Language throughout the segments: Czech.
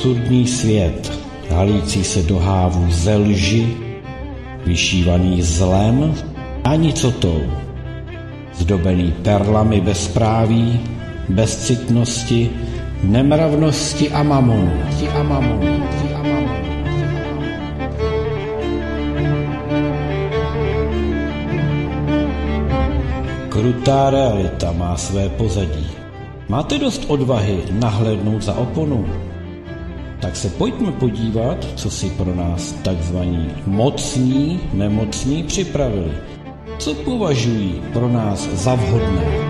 absurdní svět, halící se do hávů ze lži, vyšívaný zlem a nicotou, zdobený perlami bezpráví, bezcitnosti, nemravnosti a mamonu. Krutá realita má své pozadí. Máte dost odvahy nahlédnout za oponu? Tak se pojďme podívat, co si pro nás takzvaní mocní, nemocní připravili. Co považují pro nás za vhodné?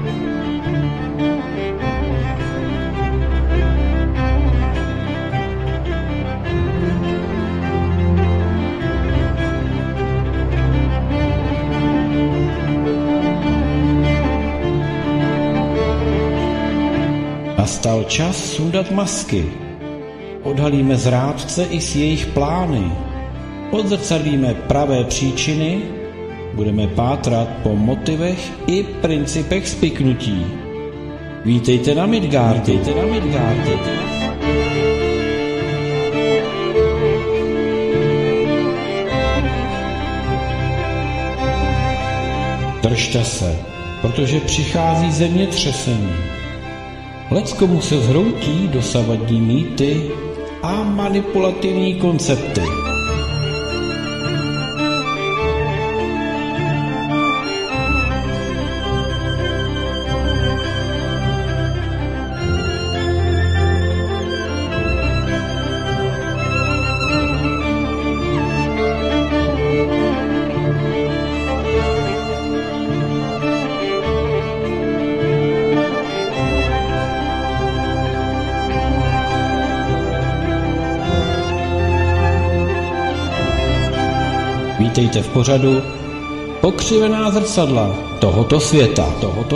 Nastal čas sundat masky. Odhalíme zrádce i s jejich plány. Odzrcadlíme pravé příčiny. Budeme pátrat po motivech i principech spiknutí. Vítejte na Midgardu. Držte se, protože přichází zemětřesení. Leckomu se zhroutí dosavadní mýty a manipulativní koncepty. Vítejte v pořadu Pokřivená zrcadla tohoto světa.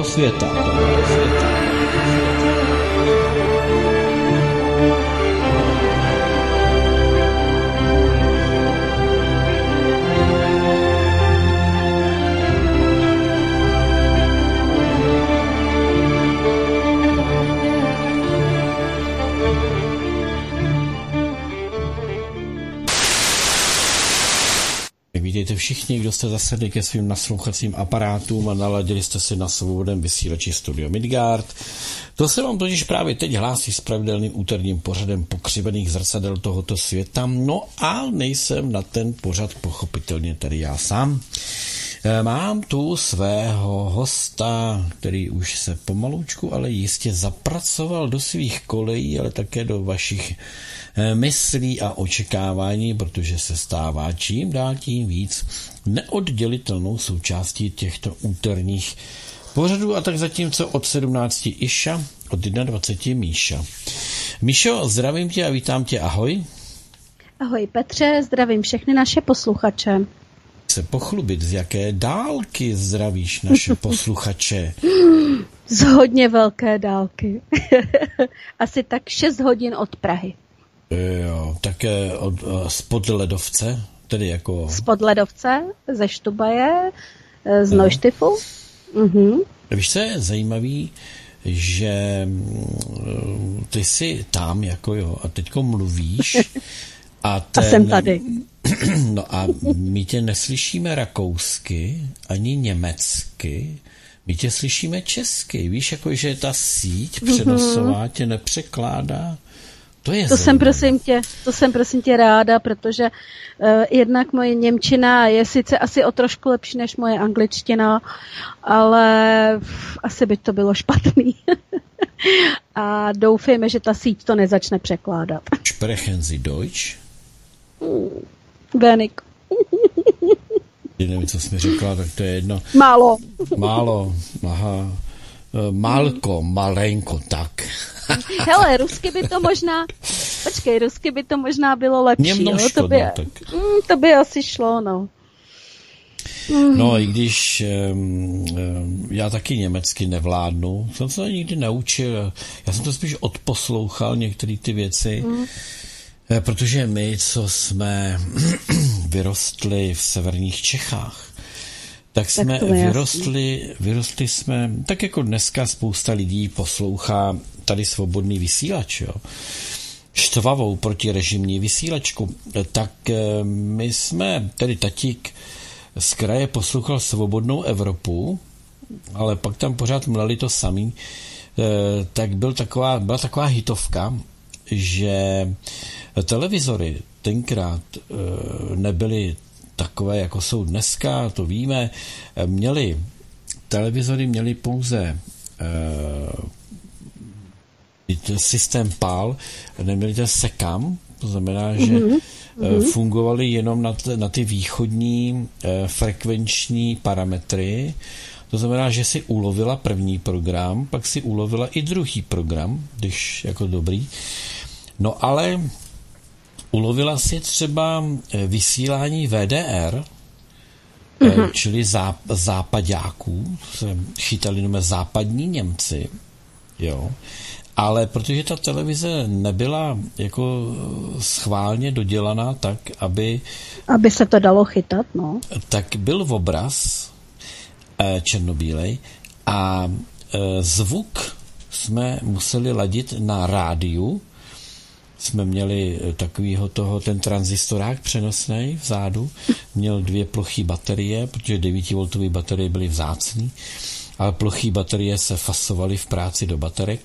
Vítejte všichni, kdo jste zasedli ke svým naslouchacím aparátům a naladili jste si na svobodném vysílači Studio Midgard. To se vám totiž právě teď hlásí s pravidelným úterním pořadem Pokřivených zrcadel tohoto světa. No a nejsem na ten pořad pochopitelně tady já sám. Mám tu svého hosta, který už se pomaloučku, ale jistě zapracoval do svých kolejí, ale také do vašich myslí a očekávání, protože se stává čím dál tím víc neoddělitelnou součástí těchto úterních pořadů. A tak zatímco od 17 Iša, od 21 Míša. Míšo, zdravím tě a vítám tě, ahoj. Ahoj Petře, zdravím všechny naše posluchače. Se pochlubit, z jaké dálky zdravíš naše posluchače? Z hodně velké dálky. Asi tak 6 hodin od Prahy. Jo, také spod ledovce, tedy jako... Spod ledovce, ze Štubaje, z Neuštyfu. Víš, co je zajímavý, že ty jsi tam, jako jo, a teďko mluvíš a jsem tady. No a my tě neslyšíme rakousky, ani německy, my tě slyšíme česky. Víš, jako že ta síť přenosová tě nepřekládá. To jsem prosím tě ráda, protože jednak moje němčina je sice asi o trošku lepší než moje angličtina, ale asi by to bylo špatný. A doufejme, že ta síť to nezačne překládat. Sprechen Sie Deutsch? Wenig. Nevím, co jsi mi řekla, tak to je jedno. Málo, aha. Malenko, tak. Hele, rusky by to možná bylo lepší. To by asi šlo, no. No, i když já taky německy nevládnu, jsem se to nikdy neučil. Já jsem to spíš odposlouchal, některé ty věci, protože my, co jsme vyrostli v severních Čechách, tak jsme vyrostli jsme, tak jako dneska spousta lidí poslouchá tady svobodný vysílač, jo. štvavou protirežimní vysílačku, tak my jsme, tedy tatík z kraje poslouchal Svobodnou Evropu, ale pak tam pořád mleli to samý, tak byla taková hitovka, že televizory tenkrát nebyly takové, jako jsou dneska, to víme, televizory měly pouze systém PAL, neměli ten SECAM, to znamená, že fungovaly jenom na ty východní frekvenční parametry. To znamená, že si ulovila první program, pak si ulovila i druhý program, když jako dobrý. No ale ulovila si třeba vysílání VDR, čili zápaďáků, se chytali jenom západní Němci, jo. Ale protože ta televize nebyla jako schválně dodělaná tak, aby se to dalo chytat, no. Tak byl obraz černobílej a zvuk jsme museli ladit na rádiu. Jsme měli ten tranzistorák přenosnej vzadu, měl 2 plochý baterie, protože 9V baterie byly vzácný, ale plochý baterie se fasovaly v práci do baterek.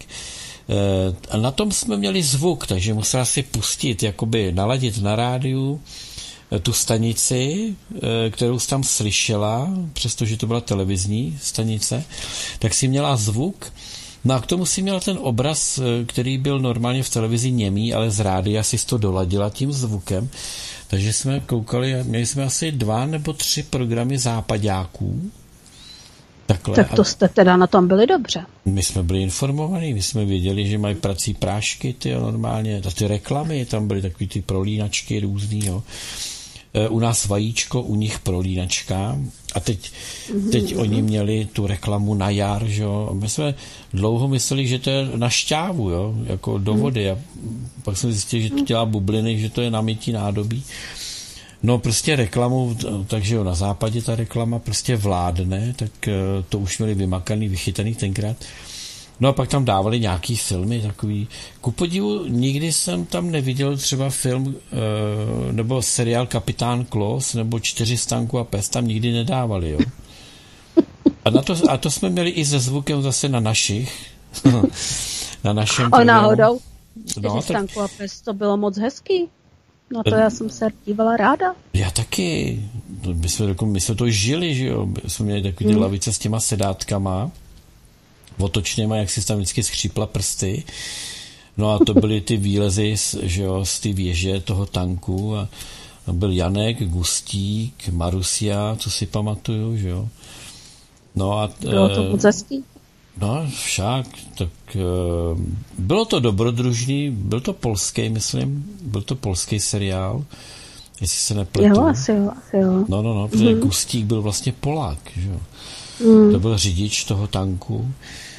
A na tom jsme měli zvuk, takže musela si pustit, jakoby naladit na rádiu tu stanici, kterou jsi tam slyšela, přestože to byla televizní stanice, tak si měla zvuk. No a k tomu si měla ten obraz, který byl normálně v televizi němý, ale z rádia si to doladila tím zvukem. Takže jsme koukali, měli jsme asi 2 nebo 3 programy zápaďáků. Takhle. Tak to jste teda na tom byli dobře. My jsme byli informovaní, my jsme věděli, že mají prací prášky, normálně, a ty reklamy, tam byly takový ty prolínačky různý, jo. U nás vajíčko, u nich prolínačka a teď oni měli tu reklamu na jar, že jo. My jsme dlouho mysleli, že to je na šťávu, jo, jako do vody a pak jsme zjistili, že to dělá bubliny, že to je na mytí nádobí. No prostě reklamu, takže jo, na západě ta reklama prostě vládne, tak to už měli vymakaný, vychytaný tenkrát. No a pak tam dávali nějaký filmy takový. Ku podivu, nikdy jsem tam neviděl třeba film nebo seriál Kapitán Klos nebo 4 Stanku a pes, tam nikdy nedávali, jo. A to jsme měli i se zvukem zase na našich. Na našem programu. Náhodou 4 Stanku a pes, to bylo moc hezký. No to já jsem se dívala ráda. Já taky. My jsme to žili, že jo. Jsme měli takový ty lavice s těma sedátkama otočněma, jak si tam vždycky skřípla prsty. No a to byly ty výlezy, že jo, z ty věže toho tanku a byl Janek, Gustík, Marusia, co si pamatuju, že jo. No a bylo to moc hezký. No však, tak bylo to dobrodružný, byl to polský, myslím, byl to polský seriál, jestli se nepletu. Jo, asi jo. No, protože Gustík byl vlastně Polák, že jo. To byl řidič toho tanku.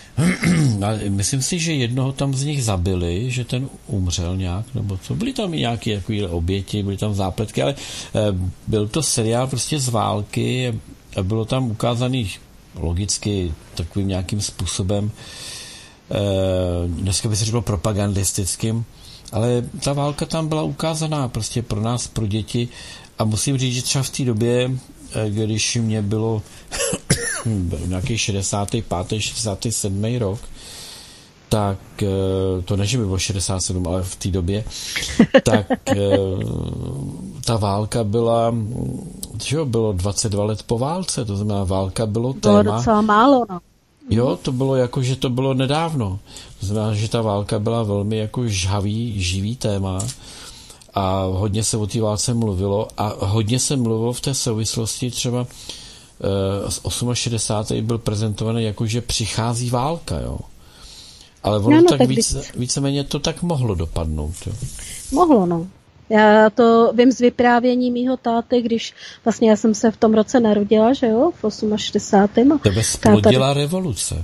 Myslím si, že jednoho tam z nich zabili, že ten umřel nějak, nebo co. Byly tam i nějaké takové oběti, byly tam zápletky, ale byl to seriál prostě z války a bylo tam ukázaný logicky takovým nějakým způsobem, dneska by se řeklo propagandistickým, ale ta válka tam byla ukázaná prostě pro nás, pro děti a musím říct, že třeba v té době, když mě bylo nějaký 65. 67. rok, tak to ne, že by bylo 67, ale v té době, tak ta válka byla, že bylo 22 let po válce, to znamená, válka bylo téma. Bylo docela málo, no. Jo, to bylo jako, že to bylo nedávno. To znamená, že ta válka byla velmi jako živý téma a hodně se o té válce mluvilo a hodně se mluvilo v té souvislosti třeba z 68. byl prezentovaný jako, že přichází válka, jo. Ale ono tak víceméně to tak mohlo dopadnout. Jo. Mohlo, no. Já to vím z vyprávění mýho táty, když vlastně já jsem se v tom roce narodila, že jo, v 68. Tebe splodila revoluce.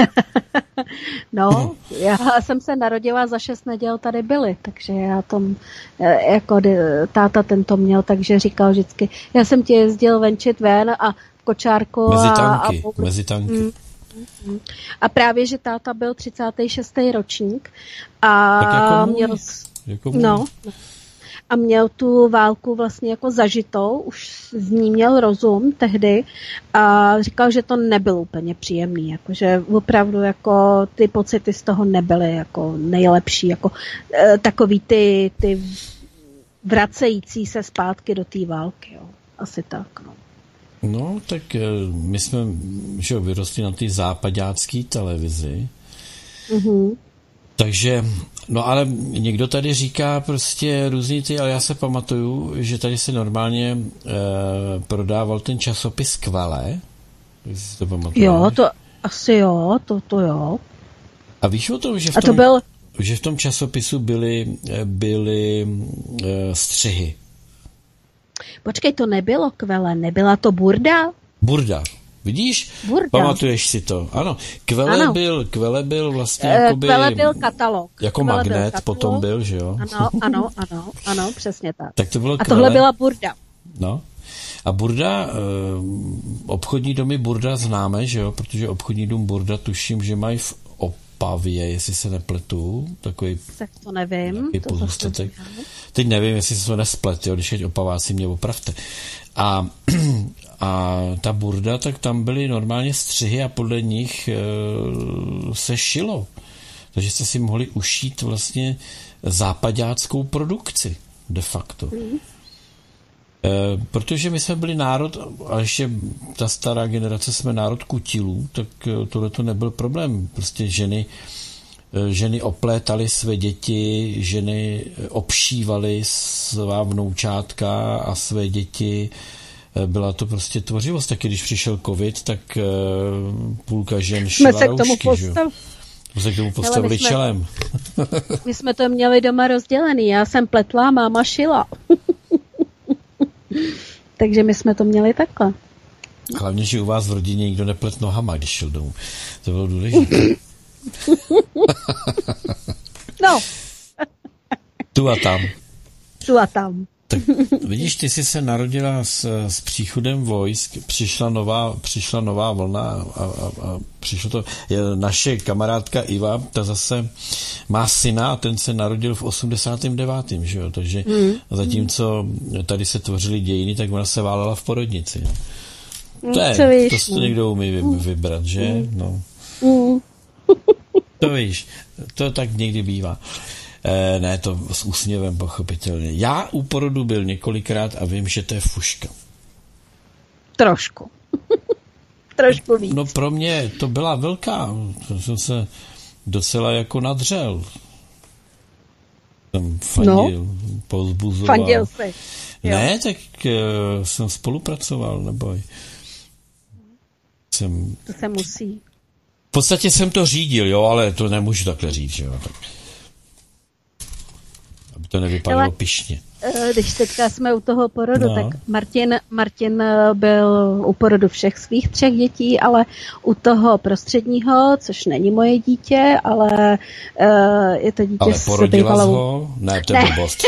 No, já jsem se narodila, za 6 neděl tady byly, takže já tom, jako táta tento měl, takže říkal vždycky, já jsem ti jezdil venčit ven a kočárku mezi tanky. A právě, že táta byl 36. ročník a tak jako měl... Jako no. A měl tu válku vlastně jako zažitou, už z ní měl rozum tehdy a říkal, že to nebyl úplně příjemný, jako, že opravdu jako ty pocity z toho nebyly jako nejlepší, jako takový ty vracející se zpátky do té války, jo. Asi tak, no. No, tak my jsme že vyrostli na té západácké televizi. Mhm. Takže, no ale někdo tady říká prostě různý ty, ale já se pamatuju, že tady se normálně prodával ten časopis Kvele. Si to pamatuješ? Jo, to asi jo, to jo. A víš o tom, že v tom časopisu byly střihy? Počkej, to nebylo Kvele, nebyla to Burda? Burda. Vidíš? Burda. Pamatuješ si to? Ano. Kvele byl vlastně jakoby... Kvele byl katalog. Jako Kvele magnet byl katalog. Potom byl, že jo? Ano, přesně tak. Tak to bylo a tohle byla Burda. No. A Burda, obchodní domy Burda známe, že jo? Protože obchodní dům Burda tuším, že mají v Opavě, jestli se nepletu. Takový... Tak to nevím. To pozůstatek. Teď nevím, jestli se to nesplet, jo? Když Opaváci mě opravte. A ta Burda, tak tam byly normálně střihy a podle nich se šilo. Takže jste si mohli ušít vlastně západáckou produkci de facto. Protože my jsme byli národ, a ještě ta stará generace jsme národ kutilů, tak tohle to nebyl problém. Prostě ženy oplétaly své děti, ženy obšívaly svá vnoučátka a své děti. Byla to prostě tvořivost. Taky když přišel covid, tak půlka žen šila roušky. My se k tomu postavili čelem. My jsme to měli doma rozdělený. Já jsem pletla, máma šila. Takže my jsme to měli takhle. Hlavně, že u vás v rodině nikdo neplet nohama, když šel domů. To bylo důležité. No. Tu a tam. Tu a tam. Tak vidíš, ty jsi se narodila s příchodem vojsk, přišla nová vlna a přišlo to. Naše kamarádka Iva, ta zase má syna a ten se narodil v 89. Že jo? Takže zatímco tady se tvořily dějiny, tak ona se válela v porodnici. To někdo umí vybrat, že? No. To víš, to tak někdy bývá. Ne, to s úsměvem pochopitelně. Já u porodu byl několikrát a vím, že to je fuška. Trošku. Trošku víc. No pro mě to byla velká. Jsem se docela jako nadřel. Jsem fandil, povzbuzoval. Fandil jsi. Ne, tak jsem spolupracoval, neboj. To se musí. V podstatě jsem to řídil, jo, ale to nemůžu takhle říct, jo. Tak. Aby to nevypadalo pyšně. Když teďka jsme u toho porodu, tak Martin byl u porodu všech svých 3 dětí, ale u toho prostředního, což není moje dítě, ale je to dítě s bývalou... ho? Ne, to je blbost.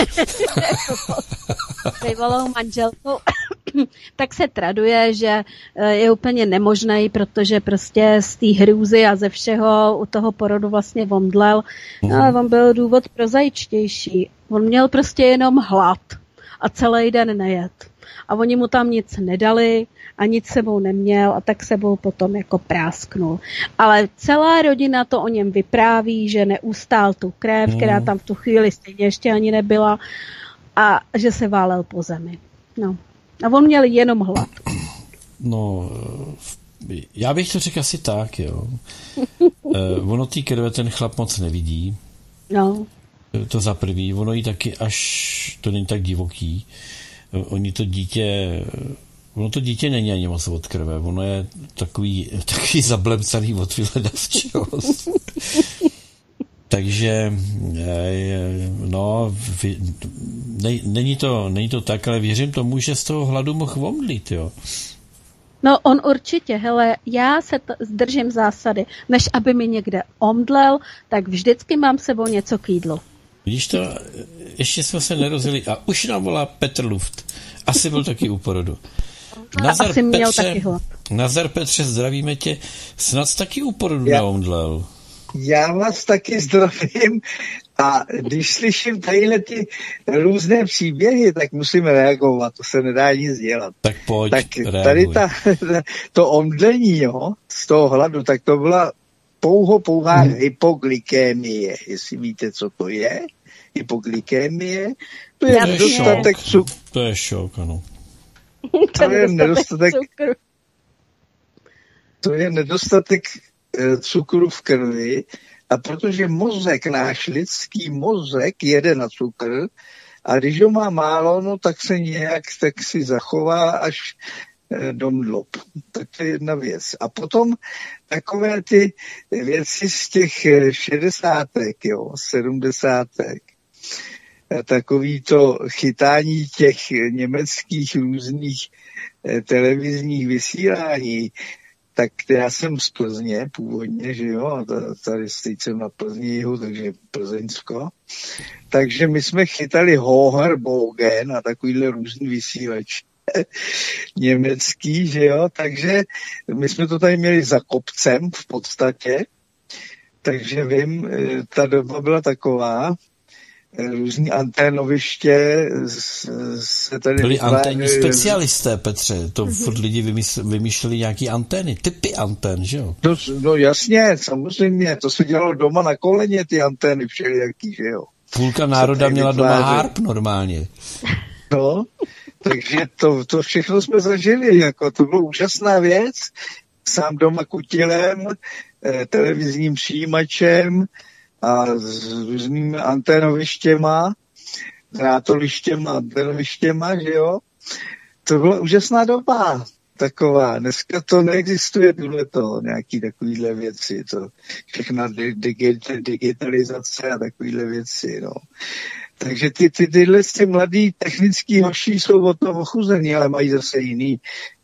Bývalou manželkou. Tak se traduje, že je úplně nemožný, protože prostě z té hrůzy a ze všeho u toho porodu vlastně omdlel. Ale on byl důvod prozaičtější. On měl prostě jenom hlad a celý den nejet. A oni mu tam nic nedali a nic sebou neměl a tak sebou potom jako prásknul. Ale celá rodina to o něm vypráví, že neustál tu krev, která tam v tu chvíli stejně ještě ani nebyla a že se válel po zemi. No. A on měl jenom hlad. No, já bych to řekl asi tak, jo. Ono té krve ten chlap moc nevidí. No. To za prvý. Ono jí taky až, to není tak divoký. Ono to dítě není ani moc od krve. Ono je takový zablemcaný od vyhledavčost. Takže no, není to tak, ale věřím tomu, že z toho hladu mohl omdlít, jo. No on určitě, hele, já se zdržím zásady, než aby mi někde omdlel, tak vždycky mám sebou něco k jídlu. Vidíš to, ještě jsme se nerozjeli a už nám volá Petr Luft. Asi byl taky u porodu. Nazar Petře, zdravíme tě, snad taky u porodu neomdlel. Já vás taky zdravím a když slyším tadyhle ty různé příběhy, tak musím reagovat, to se nedá nic dělat. Tak pojď, tak tady to omdlení, jo, z toho hladu, tak to byla pouhá hypoglykémie, jestli víte, co to je. Hypoglykémie, to je nedostatek cukru. To je šok, ano. To je nedostatek cukru. To je nedostatek cukru v krvi a protože mozek, náš lidský mozek jede na cukr a když ho má málo, no tak se nějak tak si zachová až do mdlob. Tak to je jedna věc. A potom takové ty věci z těch 60. 70. Takový to chytání těch německých různých televizních vysílání, tak já jsem z Plzně původně, že jo, a tady teď jsem na Plzni jihu, takže Plzeňsko. Takže my jsme chytali Hoherbogen a takovýhle různý vysílač německý, že jo, takže my jsme to tady měli za kopcem v podstatě, takže vím, ta doba byla taková, různý anténoviště se tady... Byli anténní specialisté, Petře, to furt lidi vymýšleli nějaký antény, typy antén, že jo? No jasně, samozřejmě, to se dělalo doma na koleně, ty antény všelijaký, že jo? Půlka národa měla doma harp normálně. No, takže to všechno jsme zažili, jako to byla úžasná věc, sám doma kutilem, televizním přijímačem, a s různými anténovištěma, drátolištěma, anténovištěma, že jo. To byla úžasná doba taková. Dneska to neexistuje tohleto, nějaký takovýhle věci. To všechna digitalizace a takovýhle věci, no. Takže tyhle mladý technický hoši jsou o tom ochuzení, ale mají zase jiný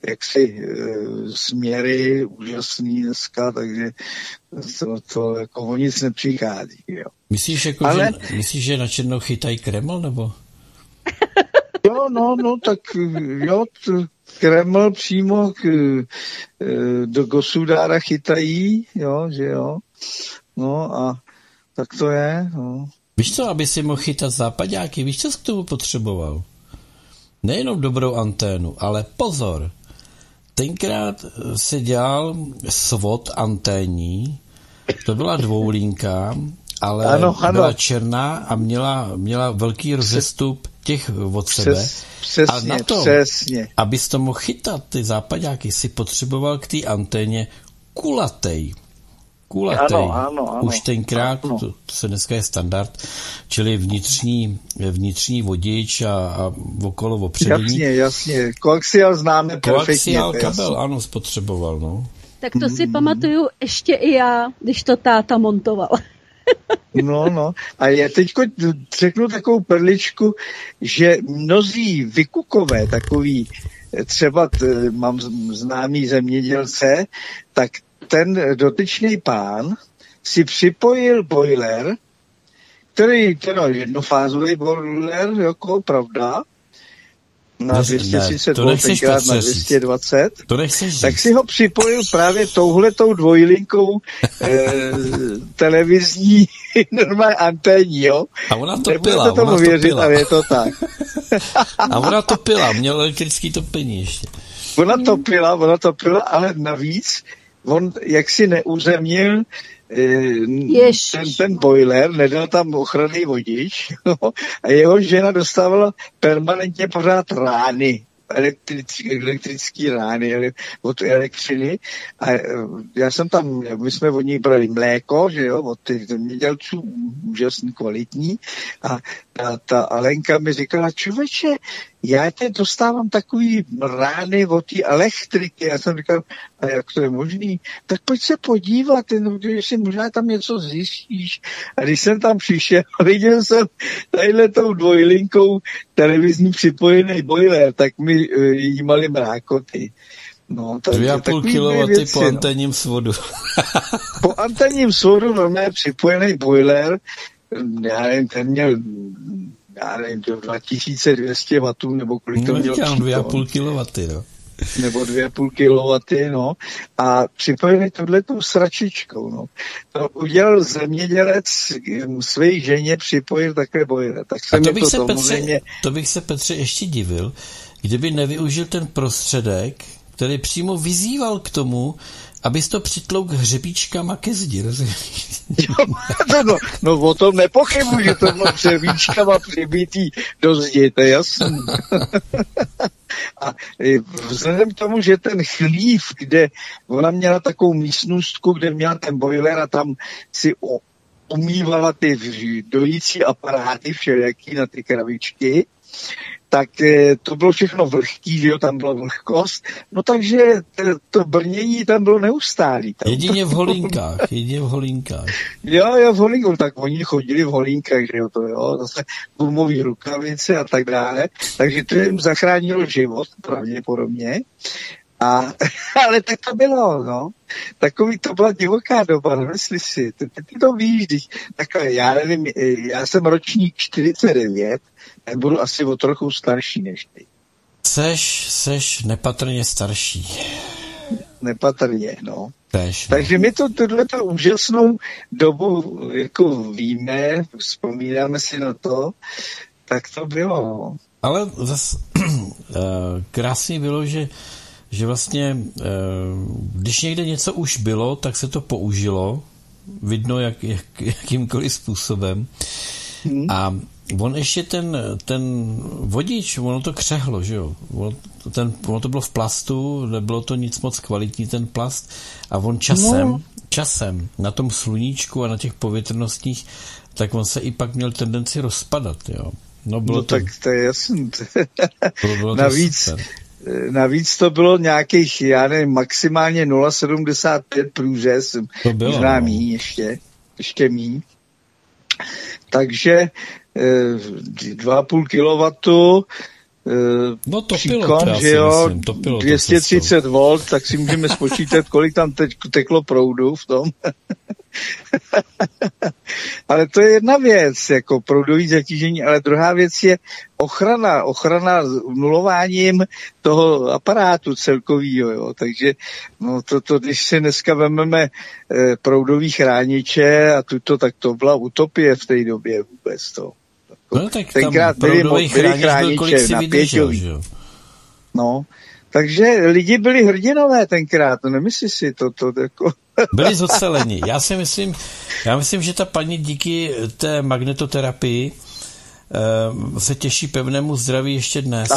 směry úžasný dneska, takže to jako o nic nepřichází. Jo. Myslíš, že na černou chytají Kreml, nebo? Jo, tak jo, Kreml přímo do Gosudára chytají, jo, že jo. No a tak to je, no. Víš co, aby si mohl chytat zápaďáky, víš, co jsi k tomu potřeboval? Nejenom dobrou anténu, ale pozor, tenkrát se dělal svod anténní, to byla dvoulinka, ale ano. Byla černá a měla velký rozestup těch od sebe. Přesně, a na to, přesně. Abys to mohl chytat, ty zápaďáky, si potřeboval k té anténě kulatej. Ano. Už tenkrát, to se dneska je standard, čili vnitřní vodič a okolo opředení. Jasně. Koaxiál známe perfektně. Koaxiál kabel, ano, spotřeboval, no. Tak to si pamatuju ještě i já, když to táta montoval. No. A já teďko řeknu takovou perličku, že mnozí vykukové, takový, třeba mám známý zemědělce, tak ten dotyčný pán si připojil boiler, který teda jednofázový boiler, jako pravda, na 232 tenkrát na 220, tak si ho připojil právě touhletou dvojlinkou televizní normální anténní, jo. A ona to pila, ale je to tak. A ona to pila, měl elektrický topení ještě. Ona to pila, ale navíc on jaksi neuzemnil ten boiler, nedal tam ochranný vodič a jeho žena dostávala permanentně pořád rány, elektrický rány od elektřiny a my jsme od ní brali mléko, že jo, od těch zemědělců úžasný, kvalitní a ta Alenka mi říkala, člověče, já teď dostávám takový rány od té elektriky. Já jsem říkal, a jak to je možný? Tak pojď se podívat, jestli možná tam něco zjistíš. A když jsem tam přišel, viděl jsem tadyhletou dvojlinkou televizní připojený boiler, tak mi jímali mrákoty. No, 2,5 kW po anténním svodu. Po anténním svodu normálně připojený boiler, já nevím, ten měl 2200 W nebo kolik to měl. 2,5 kW, no. nebo 2,5 kW, no, a připojili tohletou sračičkou, no. To udělal zemědělec své ženě, připojil takové bojler. Tak se to bych se, Petře, ještě divil, kdyby nevyužil ten prostředek, který přímo vyzýval k tomu, abys to přitlouk hřebíčkama ke zdi, rozumíš? No o tom nepochybuji, že to bylo hřebíčkama přibitý do zdi, to je jasný. A vzhledem k tomu, že ten chlív, kde ona měla takovou místnostku, kde měla ten boiler a tam si umývala ty dojící aparáty všelijaký na ty kravičky, tak to bylo všechno vlhký, že jo, tam byla vlhkost, no takže to brnění tam bylo neustálý. Jedině v holínkách. Jo, v holínkách, tak oni chodili v holínkách, že jo, to jo, zase gumový rukavice a tak dále, takže to jim zachránilo život, pravděpodobně. Ale tak to bylo, no. Takový to byla divoká doba, nemyslíš si. Ty to víš, takhle, já nevím, já jsem ročník 49, tak budu asi o trochu starší než ty. Seš nepatrně starší. Nepatrně, no. Tež, no. Takže my tuto úžasnou dobu jako víme, vzpomínáme si na to, tak to bylo, no. Ale zase krásný bylo, že vlastně, když někde něco už bylo, tak se to použilo, vidno jakýmkoliv způsobem. A on ještě ten vodič, ono to křehlo, že jo? Ono to bylo v plastu, nebylo to nic moc kvalitní, ten plast. A on časem na tom sluníčku a na těch povětrnostích, tak on se i pak měl tendenci rozpadat, jo? Tak to je jasný. Navíc to bylo nějakých, já nevím, maximálně 0,75 průřez, možná míň ještě míň. Takže 2,5 kW příkon, že jo, 230 V, tak si můžeme spočítat, kolik tam teď teklo proudu v tom. Ale to je jedna věc, jako proudový zatížení, ale druhá věc je ochrana nulováním toho aparátu celkovýho, jo. Takže no to když si dneska vememe proudový chrániče a tak to byla utopie v té době vůbec to. No tak tenkrát byly chrániče na pěťový. No, takže lidi byli hrdinové tenkrát, to nemyslíš si to jako... Byli zoceleni. Já myslím, že ta paní díky té magnetoterapii se těší pevnému zdraví ještě dnes.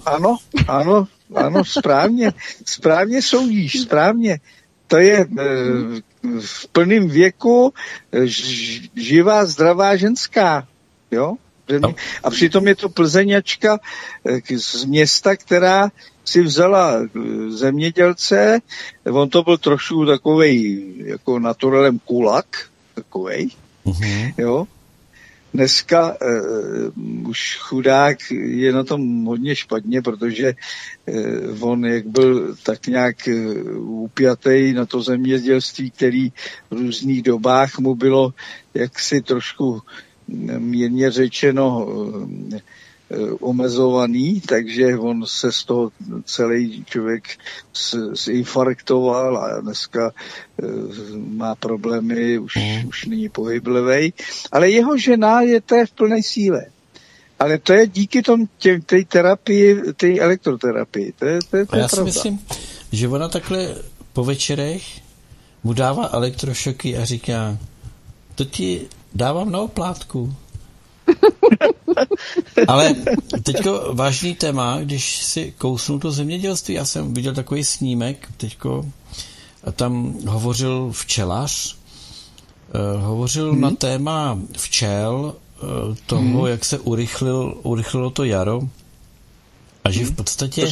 Ano, správně soudíš, správně. To je v plném věku živá, zdravá ženská, jo? A přitom je to Plzeňačka z města, která si vzala zemědělce, on to byl trošku takovej, jako naturalem kulak, takovej, jo. Dneska už chudák je na tom hodně špatně, protože on jak byl tak nějak upjatej na to zemědělství, který v různých dobách mu bylo jaksi trošku mírně řečeno omezovaný, takže on se z toho celý člověk zinfarktoval a dneska má problémy, už není pohyblivý. Ale jeho žena je v plné síle. Ale to je díky té terapii, té elektroterapii. To je já si myslím, že ona takhle po večerech mu dává elektrošoky a říká, to ti dávám na oplátku. Ale teďko vážný téma, když si kousnu to zemědělství, já jsem viděl takový snímek teďko, a tam hovořil včelař, na téma včel, toho, jak se urychlilo to jaro a že v podstatě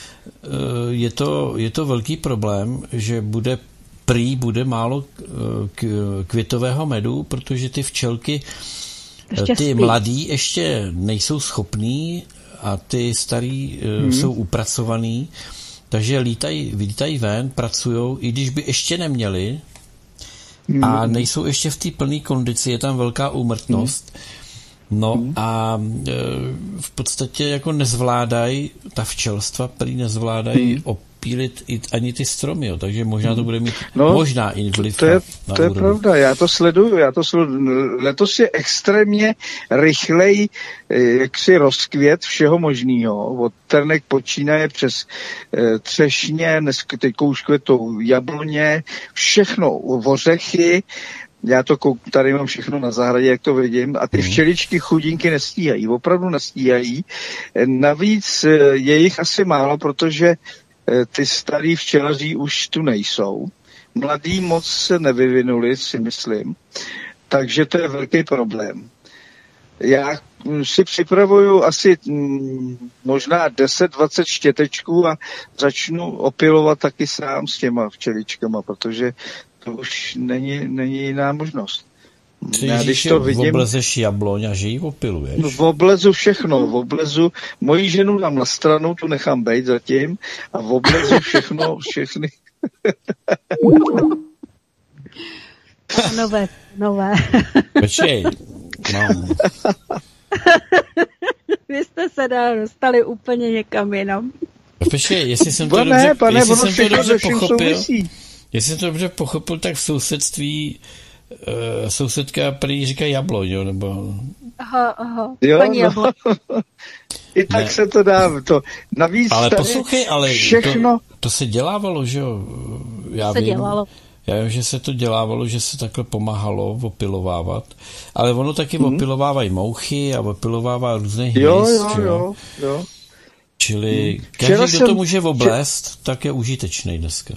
je to velký problém, že bude málo květového medu, protože ty včelky ty mladí ještě nejsou schopní a ty starý jsou upracovaný, takže lítají ven, pracujou, i když by ještě neměli a nejsou ještě v té plné kondici, je tam velká úmrtnost No a v podstatě jako nezvládají, ta včelstva, prý nezvládají opílit ani ty stromy, jo, takže možná to bude mít možná i vliv to je pravda, já to sleduju. Letos je extrémně rychlej jaksi rozkvět všeho možného. Od trnek počínaje přes třešně, teďko už květou jabloně, všechno, ořechy. Já to tady mám všechno na zahradě, jak to vidím, a ty včeličky chudinky nestíhají, opravdu nestíhají. Navíc je jich asi málo, protože ty starý včelaří už tu nejsou. Mladí moc se nevyvinuli, si myslím, takže to je velký problém. Já si připravuju asi možná 10-20 štětečků a začnu opilovat taky sám s těma včeličkama, protože to už není jiná možnost. Když to vidím, oblezeš jabloň a že ji opiluješ? No, oblezu všechno, oblezu moji ženu dám na stranu, tu nechám bejt zatím a oblezu všechny. Nové. Počkej, mám. Vy jste se dostali úplně někam jinam. Počkej, jestli jsem to dobře pochopil, tak v sousedství sousedka prý říká jabloň, jo, nebo... Aha. Jo, no. I tak ne. Se to dá. Navíc ale poslouchej, ale všechno... to se dělávalo, že jo? Já vím, že se to dělávalo, že se takhle pomáhalo opilovávat, ale ono taky opilovávají mouchy a opilovává různé hnízd, jo. Čili každý, kdo to může oblést, tak je užitečný dneska.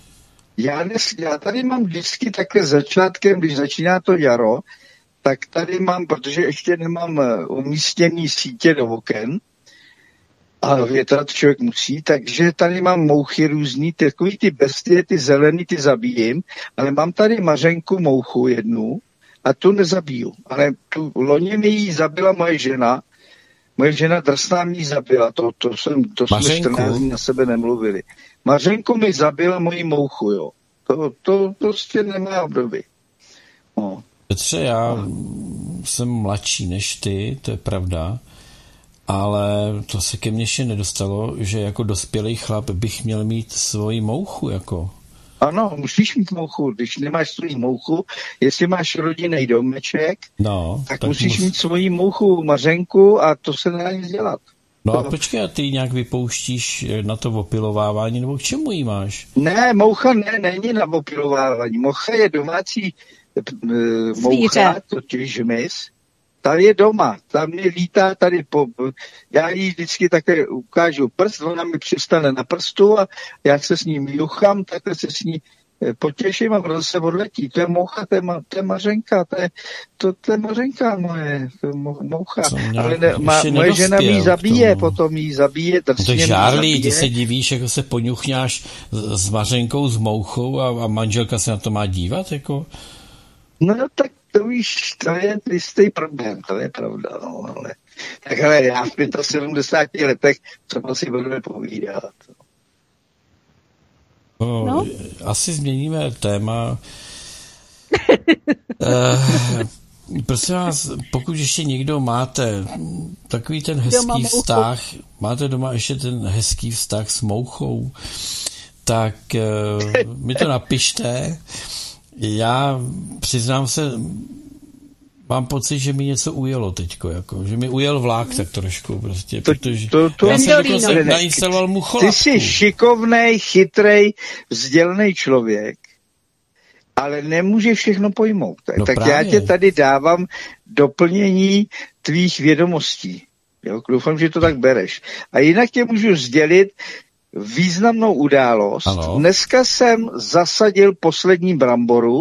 Já tady mám vždycky takhle začátkem, když začíná to jaro, tak tady mám, protože ještě nemám umístěný sítě do oken a větrat člověk musí, takže tady mám mouchy různý, takový ty bestie, ty zelený, ty zabijím, ale mám tady mařenku mouchu jednu a tu nezabiju. Ale tu loni mi ji zabila moje žena drsná mě zabila, to jsme 14 dní na sebe nemluvili. Mařenku mi zabila moji mouchu, jo. To prostě nemá období. No. Petře, já jsem mladší než ty, to je pravda, ale to se ke mně ještě nedostalo, že jako dospělý chlap bych měl mít svoji mouchu, jako. Ano, musíš mít mouchu. Když nemáš svoji mouchu, jestli máš rodinný domeček, tak musíš mít svoji mouchu, mařenku a to se nedá nic dělat. No a počkej, a ty nějak vypouštíš na to opilovávání, nebo k čemu jí máš? Ne, moucha není na opilovávání. Moucha je domácí moucha, totiž hmyz. Ta je doma, tam mi lítá tady já jí vždycky také ukážu prst, ona mi přistane na prstu a já se s ním juchám, takhle se s ní potěším a proto se odletí. To je moucha, to je mařenka, to je mařenka moje, to je moucha. Ale moje žena mi zabije, potom jí zabije. To je žárlí, ty se divíš, jako se poňuchňáš s mařenkou, s mouchou a manželka se na to má dívat, jako? No tak to víš, to je jistý problém, to je pravda, no, ale tak hele, já v 75 letech třeba si budeme povídat. No, asi změníme téma. Prosím vás, pokud ještě někdo máte takový ten hezký vztah, máte doma ještě ten hezký vztah s mouchou, tak mi to napište. Já přiznám se, mám pocit, že mi něco ujelo teďko, jako, že mi ujel vlák tak trošku, prostě, protože já jsem dokonce nainstaloval mucholavku. Ty jsi šikovnej, chytrej, vzdělaný člověk, ale nemůže všechno pojmout. No tak právě. Já tě tady dávám doplnění tvých vědomostí. Jo? Doufám, že to tak bereš. A jinak tě můžu sdělit významnou událost. Ano. Dneska jsem zasadil poslední bramboru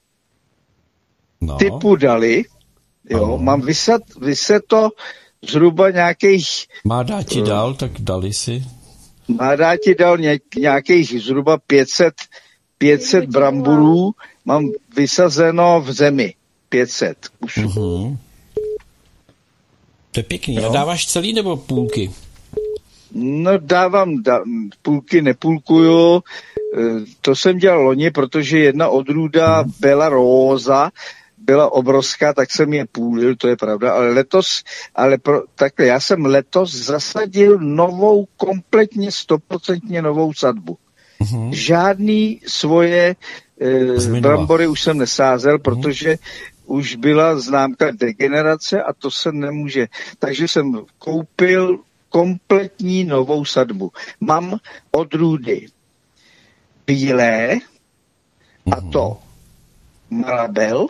typu dali. Jo, ano. Mám vyseto zhruba nějakých... Má dát ti dal, tak dali si. Má dát ti dal nějakých zhruba 500 bramborů. Mám vysazeno v zemi. 500 kusů. Uh-huh. To je pěkný. No. A dáváš celý nebo půlky? No dávám půlky, nepůlkuju. To jsem dělal loni, protože jedna odrůda Bella Rosa byla obrovská, tak jsem je půlil, to je pravda, ale takhle, já jsem letos zasadil novou, kompletně 100% novou sadbu. Žádný svoje brambory už jsem nesázel, protože už byla známka degenerace a to se nemůže. Takže jsem koupil kompletní novou sadbu. Mám odrůdy bílé, a to Marabel,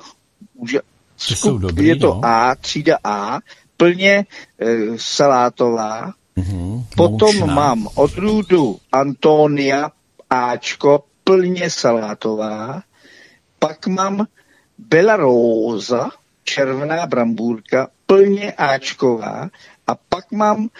je to A, třída A, plně salátová. Potom mám odrůdu Antonia Ačko, plně salátová. Pak mám Belarosa, červená brambůrka, plně Ačková. A pak mám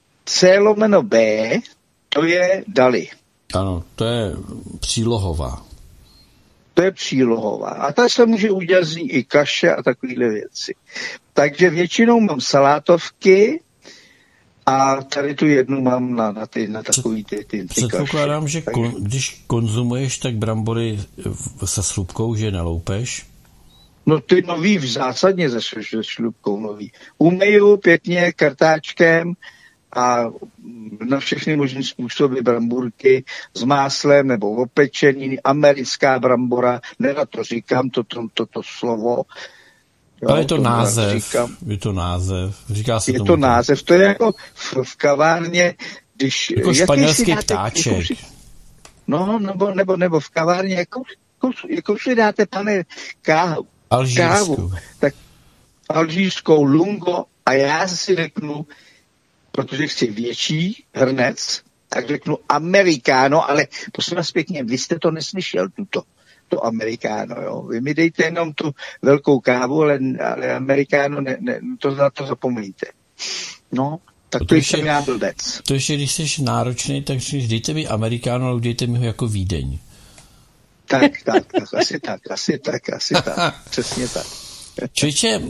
C/B, to je Dali. Ano, to je přílohová. To je přílohová. A ta se může udělat z ní i kaše a takovéhle věci. Takže většinou mám salátovky a tady tu jednu mám na takový ty Předpokládám, kaše. že když konzumuješ, tak brambory se slupkou, že neloupeš? No ty nový zásadně se šlupkou nový. Umeju pěkně kartáčkem a na všechny možné způsoby brambůrky s máslem nebo opečený, americká brambora, nerad to říkám, toto slovo. Jo, ale je to název. Je to název. Říká se je to název. To je jako v kavárně, když... Jako španělský ptáček. No, nebo v kavárně, jako si dáte, pane, kávu, tak alžírskou lungo a já si řeknu, protože chci větší hrnec, tak řeknu americano, ale prosím vás pěkně, vy jste to neslyšel, to americano, jo. Vy mi dejte jenom tu velkou kávu, ale americano, to na to zapomeňte. No, tak to jsem já blbec. To ještě, když jsi náročný, tak dejte mi americano, ale dejte mi ho jako Vídeň. Tak, asi tak, přesně tak. Člověče,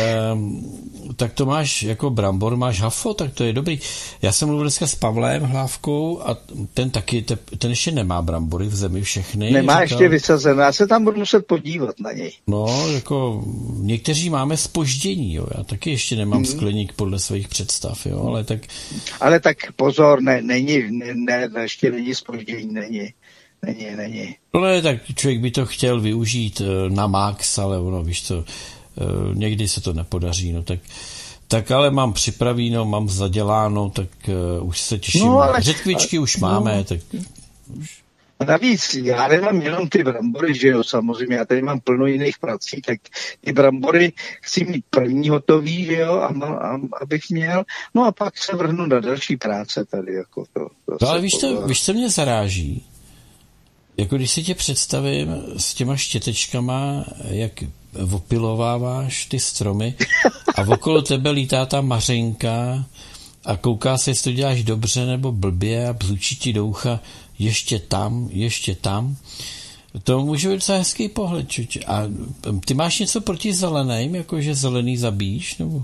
tak to máš jako brambor, máš hafo, tak to je dobrý. Já jsem mluvil dneska s Pavlem Hlávkou a ten ještě nemá brambory v zemi všechny. Nemá ještě vysazené, já se tam budu muset podívat na něj. No, jako někteří máme zpoždění, jo. Já taky ještě nemám skleník podle svých představ, jo, ale tak pozor, ještě není zpoždění, není. No ne, tak člověk by to chtěl využít na max, ale ono, víš co, někdy se to nepodaří, no tak ale mám připravíno, mám zaděláno, tak už se těším. No, řetkvičky už máme, tak už. A navíc, já nemám jenom ty brambory, že jo, samozřejmě, já tady mám plno jiných prací, tak ty brambory chci mít první hotový, že jo, abych měl, no a pak se vrhnu na další práce tady, jako to. No ale víš, co mě zaráží? Jako když si tě představím s těma štětečkama, jak opilováváš ty stromy a okolo tebe lítá ta mařenka a kouká se, jestli to děláš dobře nebo blbě a bzučí ti do ucha ještě tam. To může být docela hezký pohled. Čuč. A ty máš něco proti zeleným, jakože zelený zabíjíš? Nebo?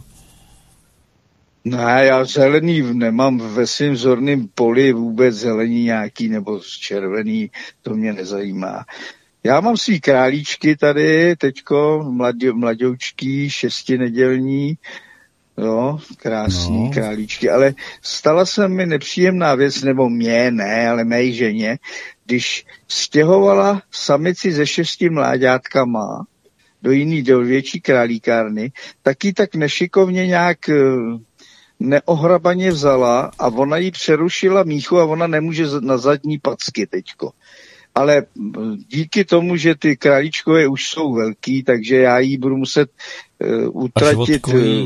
Ne, já zelený nemám ve svém zorném poli vůbec zelený nějaký nebo červený, to mě nezajímá. Já mám svý králíčky tady, teďko, mladoučký, 6nedělní, jo, krásný králíčky, ale stala se mi nepříjemná věc, nebo mě ne, ale mé ženě, když stěhovala samici se 6 mláďátkama do větší králíkárny, taky tak nešikovně nějak neohrabaně vzala a ona jí přerušila míchu a ona nemůže na zadní packy teďko. Ale díky tomu, že ty králíčkové už jsou velký, takže já jí budu muset utratit.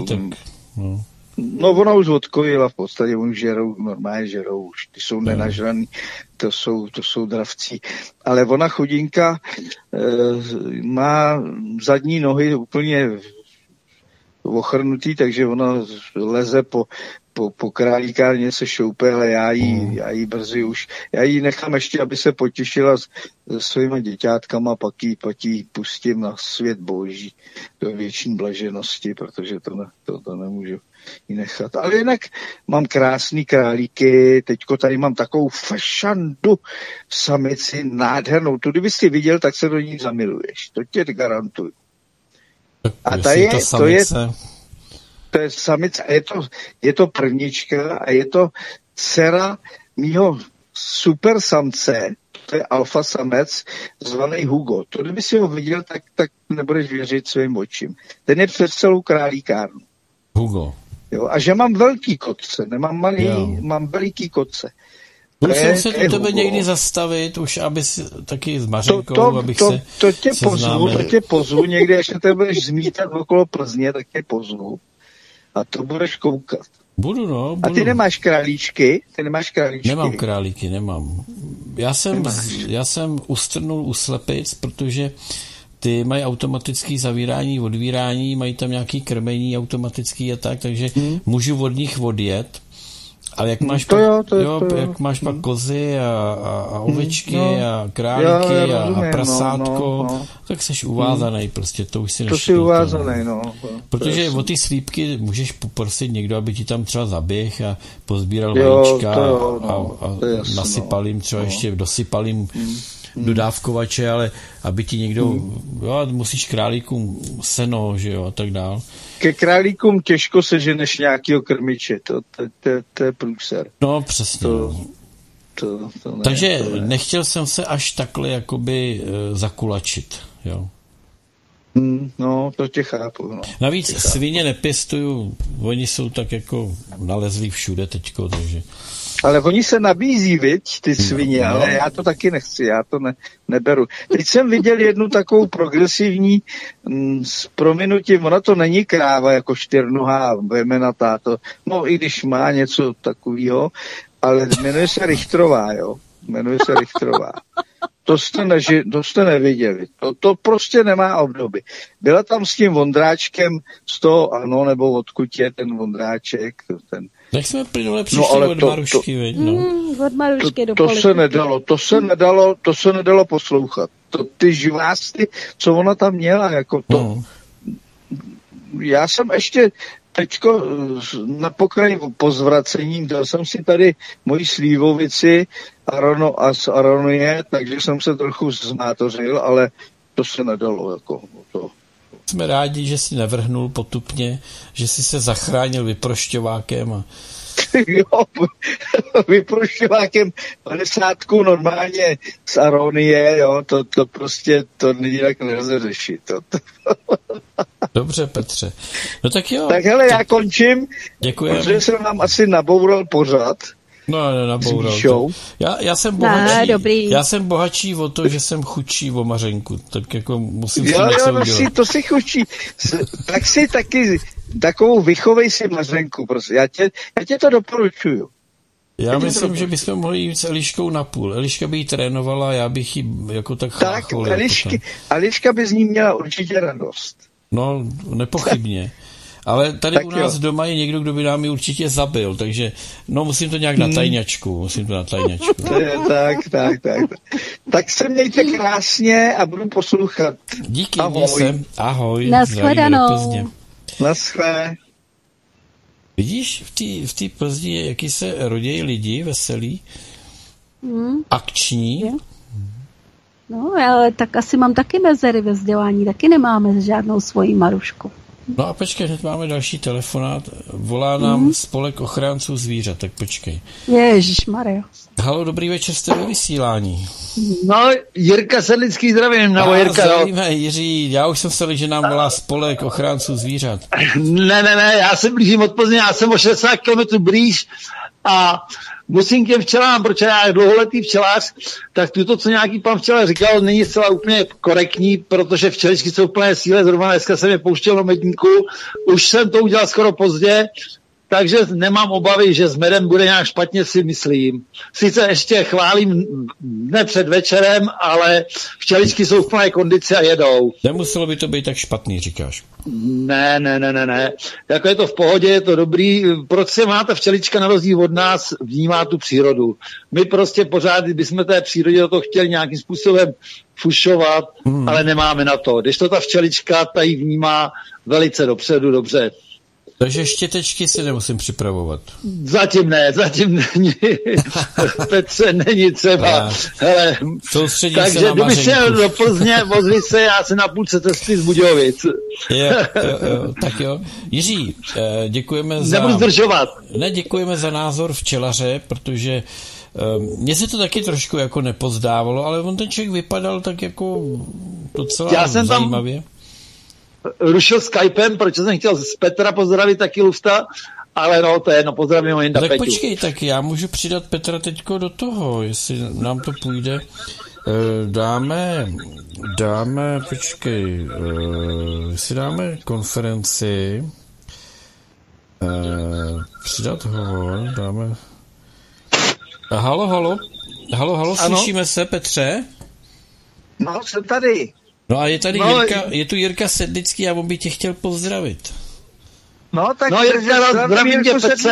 No ona už odkojila v podstatě, oni normálně žerou už, ty jsou nenažraný, to jsou dravci. Ale ona chudinka má zadní nohy úplně ochrnutý, takže ona leze po králíkárně se šoupe, ale já jí brzy už, já jí nechám ještě, aby se potěšila se svýma děťátkama, pak jí pustím na svět boží do věčné blaženosti, protože to nemůžu jí nechat. Ale jinak mám krásný králíky, teďko tady mám takovou fašandu samici, nádhernou, tu kdyby jsi viděl, tak se do ní zamiluješ, to tě garantuju. A to je samice a je to prvnička a je to dcera mýho super samce, to je alfa samec, zvaný Hugo. To, kdyby si ho viděl, tak nebudeš věřit svým očím. Ten je před celou králíkárnu. Hugo. Jo, a že mám velký kotce, nemám malý, mám veliký kotce. Musím se u tebe někdy zastavit, už aby si taky s Mařenkou, abych se to tě pozvu, někdy, až te budeš zmítat okolo Plzně, tak tě pozvu. A to budeš koukat. Budu. A ty nemáš králíčky? Nemám králíky, nemám. Já jsem ustrnul u slepic, protože ty mají automatický zavírání, odvírání, mají tam nějaký krmení automatický a tak, takže můžu od nich odjet. Ale jak máš jak máš pak kozy a ovečky a králíky a prasátko, tak jsi uvázaný prostě, to už si nešlo. To jsi uvázaný, Protože o ty slípky můžeš poprosit někdo, aby ti tam třeba zaběh a pozbíral vajíčka a nasypal jim třeba ještě dosypal jim dodávkovače, ale aby ti někdo, musíš králíkům seno, že jo, a tak dál. Ke králíkům těžko seženeš nějakýho krmiče, to je průser. No, přesně. To ne, takže nechtěl jsem se až takhle jakoby zakulačit, jo. No, to tě chápu. No. Navíc svině nepěstuju, oni jsou tak jako nalezlí všude teďko, takže... Ale oni se nabízí, viď, ty svině, ale já to taky nechci, já to neberu. Teď jsem viděl jednu takovou progresivní s prominutím, ona to není kráva jako čtyřnohá, vemenatá, no i když má něco takového, ale jmenuje se Richtrová, jo, To jste neviděli. To prostě nemá obdoby. Byla tam s tím Vondráčkem z toho, ano, nebo odkud je ten Vondráček, tak jsme plynule přišli od Marušky, veď, od Marušky do to se nedalo poslouchat. Ty žvásty, co ona tam měla, jako to. Já jsem ještě teďko na pokraji po zvracení, dal jsem si tady moji slívovici z Aronie, takže jsem se trochu zmátořil, ale to se nedalo, jako to. Jsme rádi, že jsi nevrhnul potupně, že jsi se zachránil vyprošťovákem. Jo, vyprošťovákem 50 normálně z Aronie, jo, to prostě, to jinak nelze řešit. Dobře, Petře. No tak jo. Tak hele, já končím. Děkuji. Protože jsem vám asi naboural pořad. No, naboural. Já jsem bohatší o to, že jsem chudší o Mařenku. Tak jako musím si něco udělat. To si chudší. Tak si taky takovou vychovej si Mařenku, prostě. Já tě to doporučuju. Já myslím, že bychom mohli jít s Eliškou na půl. Eliška by jí trénovala, já bych jí jako tak chlácholil. Tak, Eliška by z ní měla určitě radost. No, nepochybně. Ale tady tak u nás doma je někdo, kdo by nám ji určitě zabil, takže musím to nějak na tajňačku. Tak. Tak se mějte krásně a budu poslouchat. Díky, ahoj. Naschledanou. Naschle. Vidíš, v té Plzni, jaký se rodějí lidi veselí, akční. No, ale tak asi mám taky mezery ve vzdělání, taky nemáme žádnou svoji Marušku. No a počkej, hned máme další telefonát. Volá nám Spolek ochránců zvířat, tak počkej. Ježišmarja. Halo, dobrý večer, jste ve vysílání. No, Jirka Sedlický, zdravím, nebo Jirka. Zdravíme, Jiří, já už jsem se že nám volá Spolek ochránců zvířat. Ne, já se blížím od Plzně, já jsem o 60 km blíž a musím k těm včelám, protože já je dlouholetý včelář, tak to, co nějaký pan včelař říkal, není zcela úplně korektní, protože včeličky jsou v plné síle, zrovna dneska jsem je pouštěl do medníku, už jsem to udělal skoro pozdě, takže nemám obavy, že s medem bude nějak špatně, si myslím. Sice ještě chválím dne před večerem, ale včeličky jsou v plné kondici a jedou. Nemuselo by to být tak špatný, říkáš? Ne. Jako je to v pohodě, je to dobrý. Proč se má ta včelička na rozdíl od nás vnímá tu přírodu? My prostě pořád, bychom té přírodě do toho chtěli nějakým způsobem fušovat, ale nemáme na to. Když to ta včelička, ta ji vnímá velice dopředu, dobře. Takže štětečky si nemusím připravovat. Zatím ne. Petře, není třeba. Hele, takže kdyby šel do Plzně, vozli se, já se na půlce cesty z Budějovic. Jo, tak jo. Jiří, děkujeme za... Nebudu zdržovat. Ne, děkujeme za názor včelaře, protože mně se to taky trošku jako nepozdávalo, ale on ten člověk vypadal tak jako docela zajímavě. Tam rušil Skypem, protože jsem chtěl z Petra pozdravit taky Lufta, ale no, to je jedno, pozdravím ho jen na Tak Peťu. počkej, tak já můžu přidat Petra teďko do toho, jestli nám to půjde. Dáme, počkej, jestli dáme konferenci, přidat ho, dáme... Halo, slyšíme se, Petře? No, jsem tady. No a je tady je tu Jirka Sedlický a on by tě chtěl pozdravit. No, tak Jirka, zdravím tě, Petře.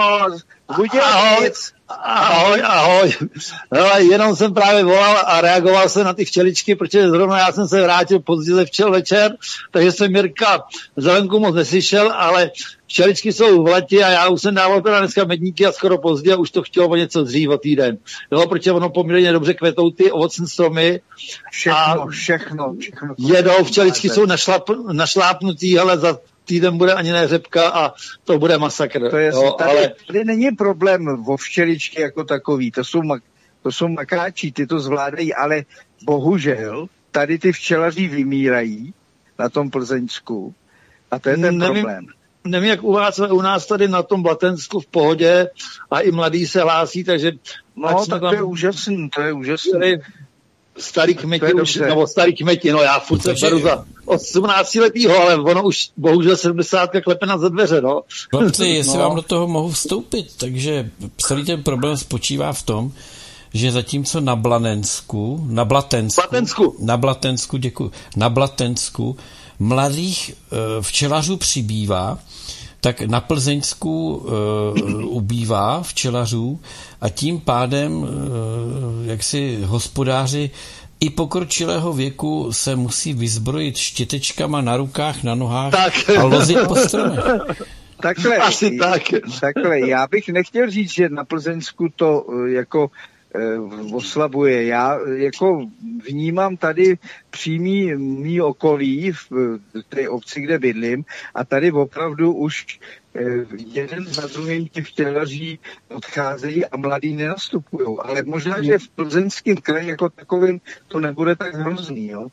Ahoj. No, jenom jsem právě volal a reagoval jsem na ty včeličky, protože zrovna já jsem se vrátil pozdě ze včel večer, takže jsem Jirka Zelenku moc neslyšel, ale včeličky jsou v letě a já už jsem dával teda dneska medníky a skoro pozdě a už to chtělo o něco dřív, o týden. Jo, protože ono poměrně dobře kvetou ty ovocné stromy. Všechno. Jedou, včeličky jsou našlápnutý, ale za týden bude ani ne řepka a to bude masakr. To je, tady není problém o včeličky jako takový, to jsou makáči, ty to zvládají, ale bohužel tady ty včelaři vymírají na tom Plzeňsku a to je ten problém. Nevím, jak u vás, ale u nás tady na tom Blatensku v pohodě a i mladý se hlásí, takže... No, tak to je úžasný. Starý kmeti, já furt se beru za 18letýho, ale ono už bohužel 70 klepe na za dveře, no. Chlapci, jestli vám do toho mohu vstoupit, takže celý ten problém spočívá v tom, že zatímco na Blatensku mladých včelařů přibývá, tak na Plzeňsku ubývá včelařů a tím pádem jaksi hospodáři i pokročilého věku se musí vyzbrojit štětečkama na rukách, na nohách a lozit po stromech. Takhle, já bych nechtěl říct, že na Plzeňsku to jako oslabuje. Já jako vnímám tady mý okolí v té obci, kde bydlím a tady opravdu už jeden za druhým ti včelaří odcházejí a mladí nenastupují. Ale možná, že v Plzeňském kraji jako takovým to nebude tak hrozný, jo?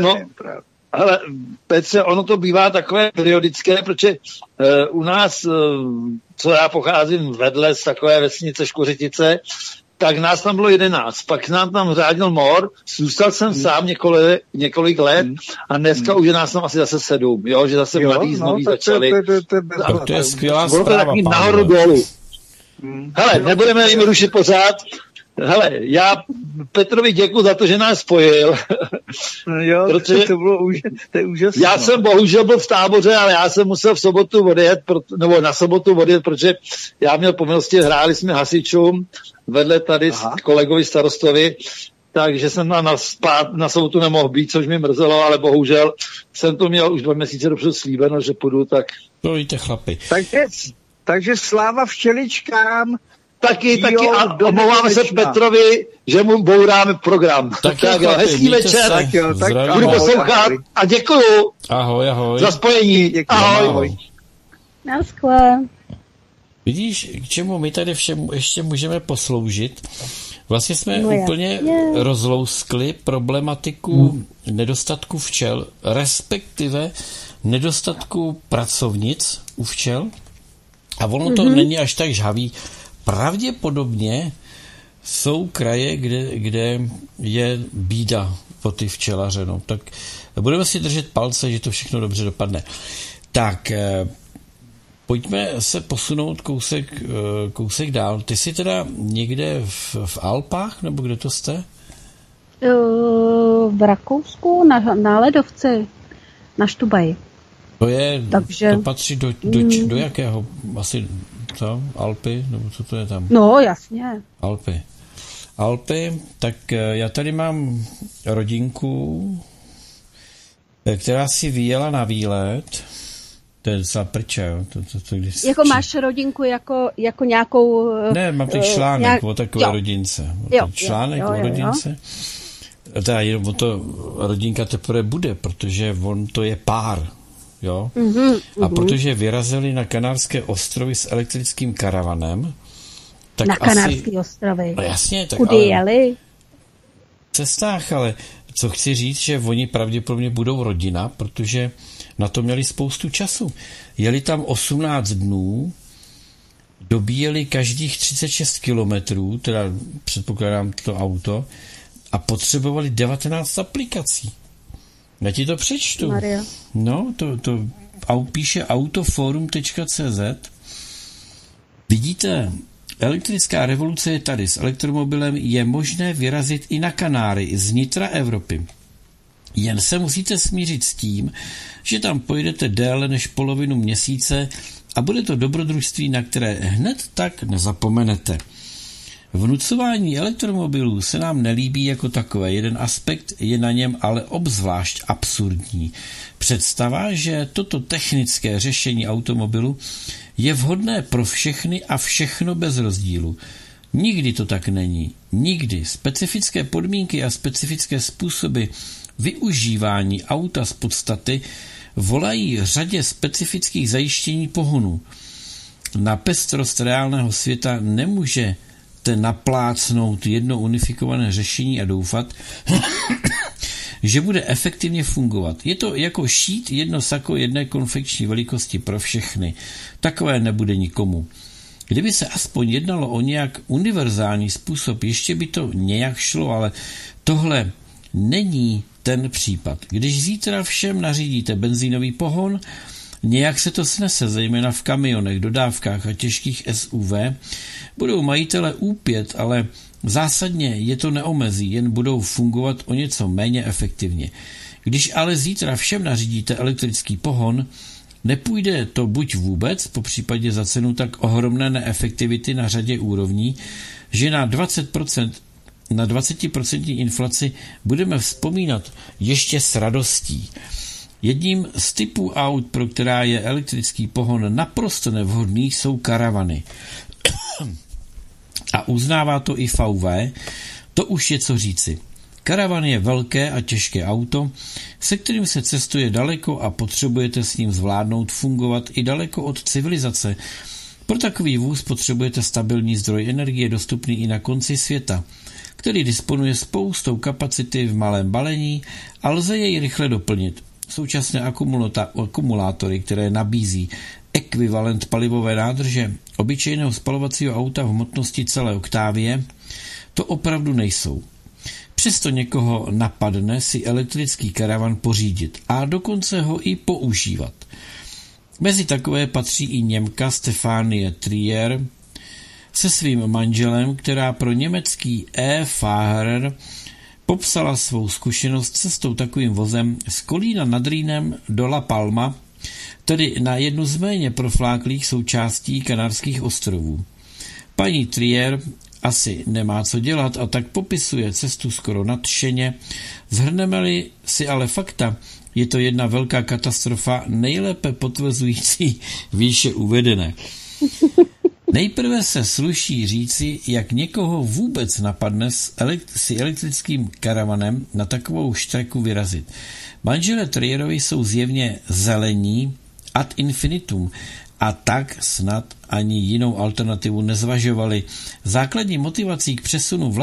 Ale Petře, ono to bývá takové periodické, protože u nás, co já pocházím vedle z takové vesnice Škořitice, tak nás tam bylo 11. Pak nám tam řádil mor, zůstal jsem sám několik let a dneska už je nás tam asi zase 7, jo, že zase mladí znovu začali. To je skvělá zpráva, taky nahoru dolů. Hele, nebudeme jim rušit pořád. Hele, já Petrovi děkuji za to, že nás spojil. Jo, protože to je úžasné. Já jsem bohužel byl v Táboře, ale já jsem musel v sobotu odjet, na sobotu odjet, protože já měl povinnosti, hráli jsme hasičům vedle tady s kolegovi starostovi, takže jsem na sobotu nemohl být, což mi mrzelo, ale bohužel jsem to měl už 2 měsíce dopředu slíbeno, že půjdu, tak... To víte, chlapi. Takže sláva včeličkám. Taky a omlouváme se Petrovi, že mu bouráme program. Tak jo, hezký večer. Tak budu poslouchat a děkuju. Ahoj. Za spojení. Ahoj. Naschle. Vidíš, k čemu my tady všem ještě můžeme posloužit? Vlastně jsme úplně rozlouskli problematiku nedostatku včel, respektive nedostatku pracovnic u včel. A ono to není až tak žhavý. Pravděpodobně jsou kraje, kde je bída po ty včelaře. No. Tak budeme si držet palce, že to všechno dobře dopadne. Tak, pojďme se posunout kousek dál. Ty jsi teda někde v Alpách, nebo kde to jste? V Rakousku, na ledovci, na Štubaji. To patří do jakého? Asi to? Alpy? Nebo co to je tam? No, jasně. Alpy, tak já tady mám rodinku, která si vyjela na výlet. To je docela prča, jo. Jako máš rodinku jako nějakou... Ne, mám teď článek o takové rodince. Článek o rodince. Teda jenom o to rodinka teprve bude, protože on to je pár. Jo? A protože vyrazili na Kanárské ostrovy s elektrickým karavanem, tak na Kanárské ostrovy? No jasně. Tak kudy jeli? V cestách, ale co chci říct, že oni pravděpodobně budou rodina, protože na to měli spoustu času. Jeli tam 18 dnů, dobíjeli každých 36 kilometrů, teda předpokládám to auto, a potřebovali 19 aplikací. Já ti to přečtu. Maria. No, to píše autoforum.cz. Vidíte, elektrická revoluce je tady. S elektromobilem je možné vyrazit i na Kanáry z nitra Evropy. Jen se musíte smířit s tím, že tam pojedete déle než polovinu měsíce a bude to dobrodružství, na které hned tak nezapomenete. Vnucování elektromobilů se nám nelíbí jako takové. Jeden aspekt je na něm ale obzvlášť absurdní. Představa, že toto technické řešení automobilu je vhodné pro všechny a všechno bez rozdílu. Nikdy to tak není. Nikdy. Specifické podmínky a specifické způsoby využívání auta z podstaty volají řadě specifických zajištění pohonu. Na pestrost reálného světa nemůže naplácnout jedno unifikované řešení a doufat, že bude efektivně fungovat. Je to jako šít jedno sako jedné konfekční velikosti pro všechny. Takové nebude nikomu. Kdyby se aspoň jednalo o nějak univerzální způsob, ještě by to nějak šlo, ale tohle není ten případ. Když zítra všem nařídíte benzínový pohon, nějak se to snese, zejména v kamionech, dodávkách a těžkých SUV, budou majitele úpět, ale zásadně je to neomezí, jen budou fungovat o něco méně efektivně. Když ale zítra všem nařídíte elektrický pohon, nepůjde to buď vůbec, popřípadě za cenu tak ohromné neefektivity na řadě úrovní, že na 20% inflaci budeme vzpomínat ještě s radostí. Jedním z typů aut, pro která je elektrický pohon naprosto nevhodný, jsou karavany. A uznává to i VW, to už je co říci. Karavan je velké a těžké auto, se kterým se cestuje daleko a potřebujete s ním zvládnout fungovat i daleko od civilizace. Pro takový vůz potřebujete stabilní zdroj energie dostupný i na konci světa, který disponuje spoustou kapacity v malém balení a lze jej rychle doplnit. Současné akumulátory, které nabízí ekvivalent palivové nádrže obyčejného spalovacího auta v hmotnosti celé Octavie, to opravdu nejsou. Přesto někoho napadne si elektrický karavan pořídit a dokonce ho i používat. Mezi takové patří i Němka Stefanie Trier se svým manželem, která pro německý E-Fahrer popsala svou zkušenost cestou takovým vozem z Kolína nad Rýnem do La Palma, tedy na jednu z méně profláklých součástí Kanárských ostrovů. Paní Trier asi nemá co dělat a tak popisuje cestu skoro nadšeně. Zhrneme-li si ale fakta, je to jedna velká katastrofa, nejlépe potvrzující výše uvedené. Nejprve se sluší říci, jak někoho vůbec napadne si elektrickým karavanem na takovou štreku vyrazit. Manželé Trierovi jsou zjevně zelení ad infinitum a tak snad ani jinou alternativu nezvažovali. Základní motivací k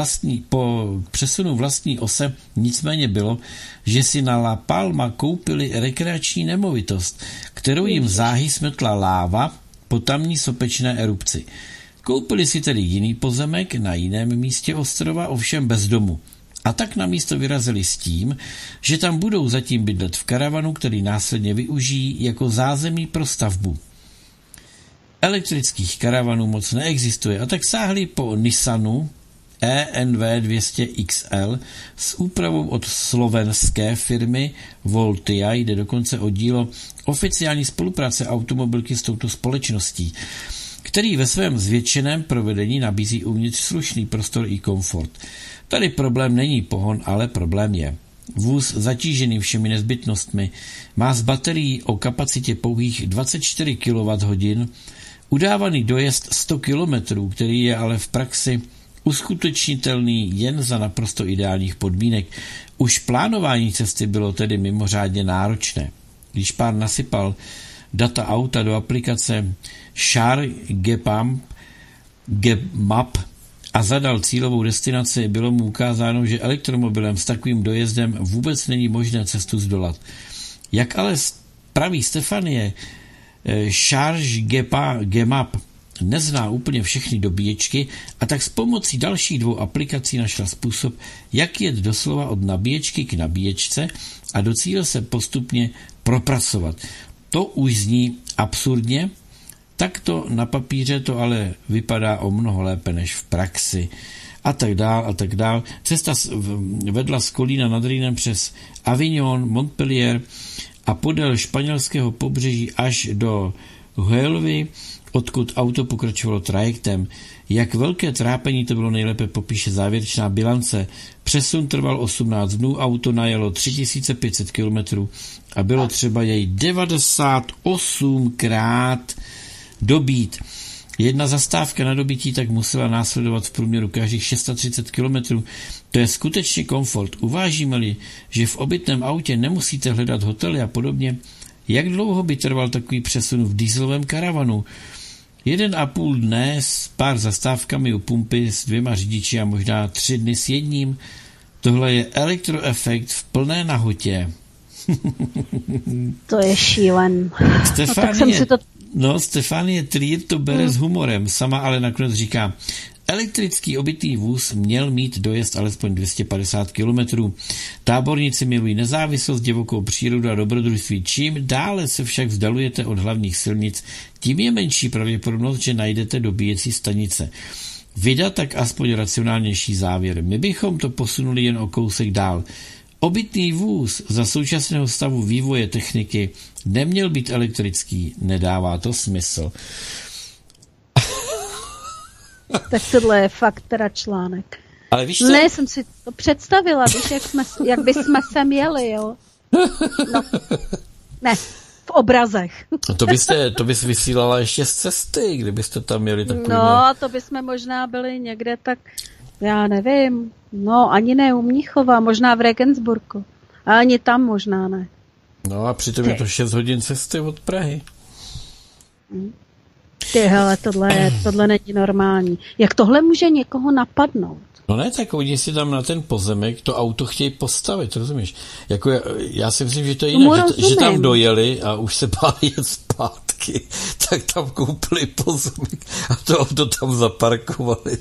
přesunu vlastní ose nicméně bylo, že si na La Palma koupili rekreační nemovitost, kterou jim záhy smetla láva po tamní sopečné erupci. Koupili si tedy jiný pozemek na jiném místě ostrova, ovšem bez domu. A tak na místo vyrazili s tím, že tam budou zatím bydlet v karavanu, který následně využijí jako zázemí pro stavbu. Elektrických karavanů moc neexistuje a tak sáhli po Nissanu ENV 200XL s úpravou od slovenské firmy Voltia, jde dokonce o dílo oficiální spolupráce automobilky s touto společností, který ve svém zvětšeném provedení nabízí uvnitř slušný prostor i komfort. Tady problém není pohon, ale problém je. Vůz zatížený všemi nezbytnostmi má z baterií o kapacitě pouhých 24 kWh udávaný dojezd 100 km, který je ale v praxi uskutečnitelný jen za naprosto ideálních podmínek. Už plánování cesty bylo tedy mimořádně náročné. Když pán nasypal data auta do aplikace Chargemap a zadal cílovou destinaci, bylo mu ukázáno, že elektromobilem s takovým dojezdem vůbec není možné cestu zdolat. Jak ale praví Stefanie, Chargemap nezná úplně všechny dobíječky a tak s pomocí dalších 2 aplikací našla způsob, jak jet doslova od nabíječky k nabíječce a do cíle se postupně propracovat. To už zní absurdně, takto na papíře to ale vypadá o mnoho lépe než v praxi. A tak dál. Cesta vedla z Kolína nad Rýnem přes Avignon, Montpellier a podél španělského pobřeží až do Huelvy, odkud auto pokračovalo trajektem. Jak velké trápení to bylo, nejlépe popíše závěrečná bilance. Přesun trval 18 dnů, auto najelo 3500 km a bylo třeba jej 98krát dobít. Jedna zastávka na dobytí tak musela následovat v průměru každých 630 km. To je skutečně komfort. Uvážíme-li, že v obytném autě nemusíte hledat hotely a podobně, jak dlouho by trval takový přesun v dieselovém karavanu? 1,5 dne s pár zastávkami u pumpy s 2 řidiči a možná 3 dny s jedním. Tohle je elektroefekt v plné nahotě. To je šílen. Stefanie Trier to bere s humorem, sama ale nakonec říká, elektrický obytý vůz měl mít dojezd alespoň 250 km. Táborníci milují nezávislost, divokou přírodu a dobrodružství. Čím dále se však vzdalujete od hlavních silnic, tím je menší pravděpodobnost, že najdete dobíjecí stanice. Vydat tak aspoň racionálnější závěr. My bychom to posunuli jen o kousek dál. Obytný vůz za současného stavu vývoje techniky neměl být elektrický, nedává to smysl. Tak tohle je fakt teda článek. Ale víš co? Ne, jsem si to představila, víš, jak bychom sem jeli, jo. No. Ne, v obrazech. To bys vysílala ještě z cesty, kdybyste tam měli takový... No, a to bychom možná byli někde tak, já nevím, no, ani ne u Mnichova, možná v Regensburgu. A ani tam možná ne. No a přitom je to 6 hodin cesty od Prahy. Ty hele, tohle není normální. Jak tohle může někoho napadnout? No ne, tak oni si tam na ten pozemek to auto chtějí postavit, rozumíš? Jako já si myslím, že to je jinak, že tam dojeli a už se báli jet zpátky, tak tam koupili pozemek a to auto tam zaparkovali.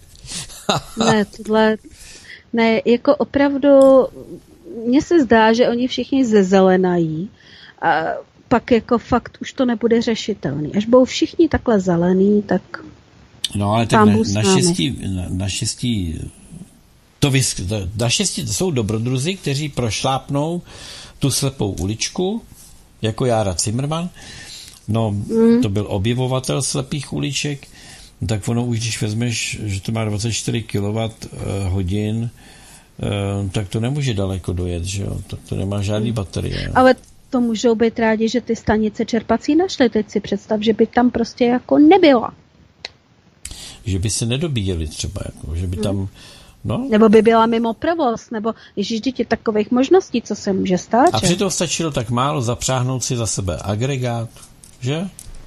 Ne, jako opravdu, mně se zdá, že oni všichni zezelenají a pak jako fakt už to nebude řešitelný. Až budou všichni takhle zelený, tak... No ale tak naštěstí jsou dobrodruzi, kteří prošlápnou tu slepou uličku, jako Jára Zimmerman. No, to byl objevovatel slepých uliček, tak ono už, když vezmeš, že to má 24 kWh, tak to nemůže daleko dojet, že jo? To nemá žádný baterie. Ale to můžou být rádi, že ty stanice čerpací našly. Teď si představ, že by tam prostě jako nebyla. Že by se nedobíjeli třeba, jako, že by tam... No. Nebo by byla mimo provoz, nebo ježíš, děti, takových možností, co se může stát. A přitom stačilo tak málo zapřáhnout si za sebe agregát, že?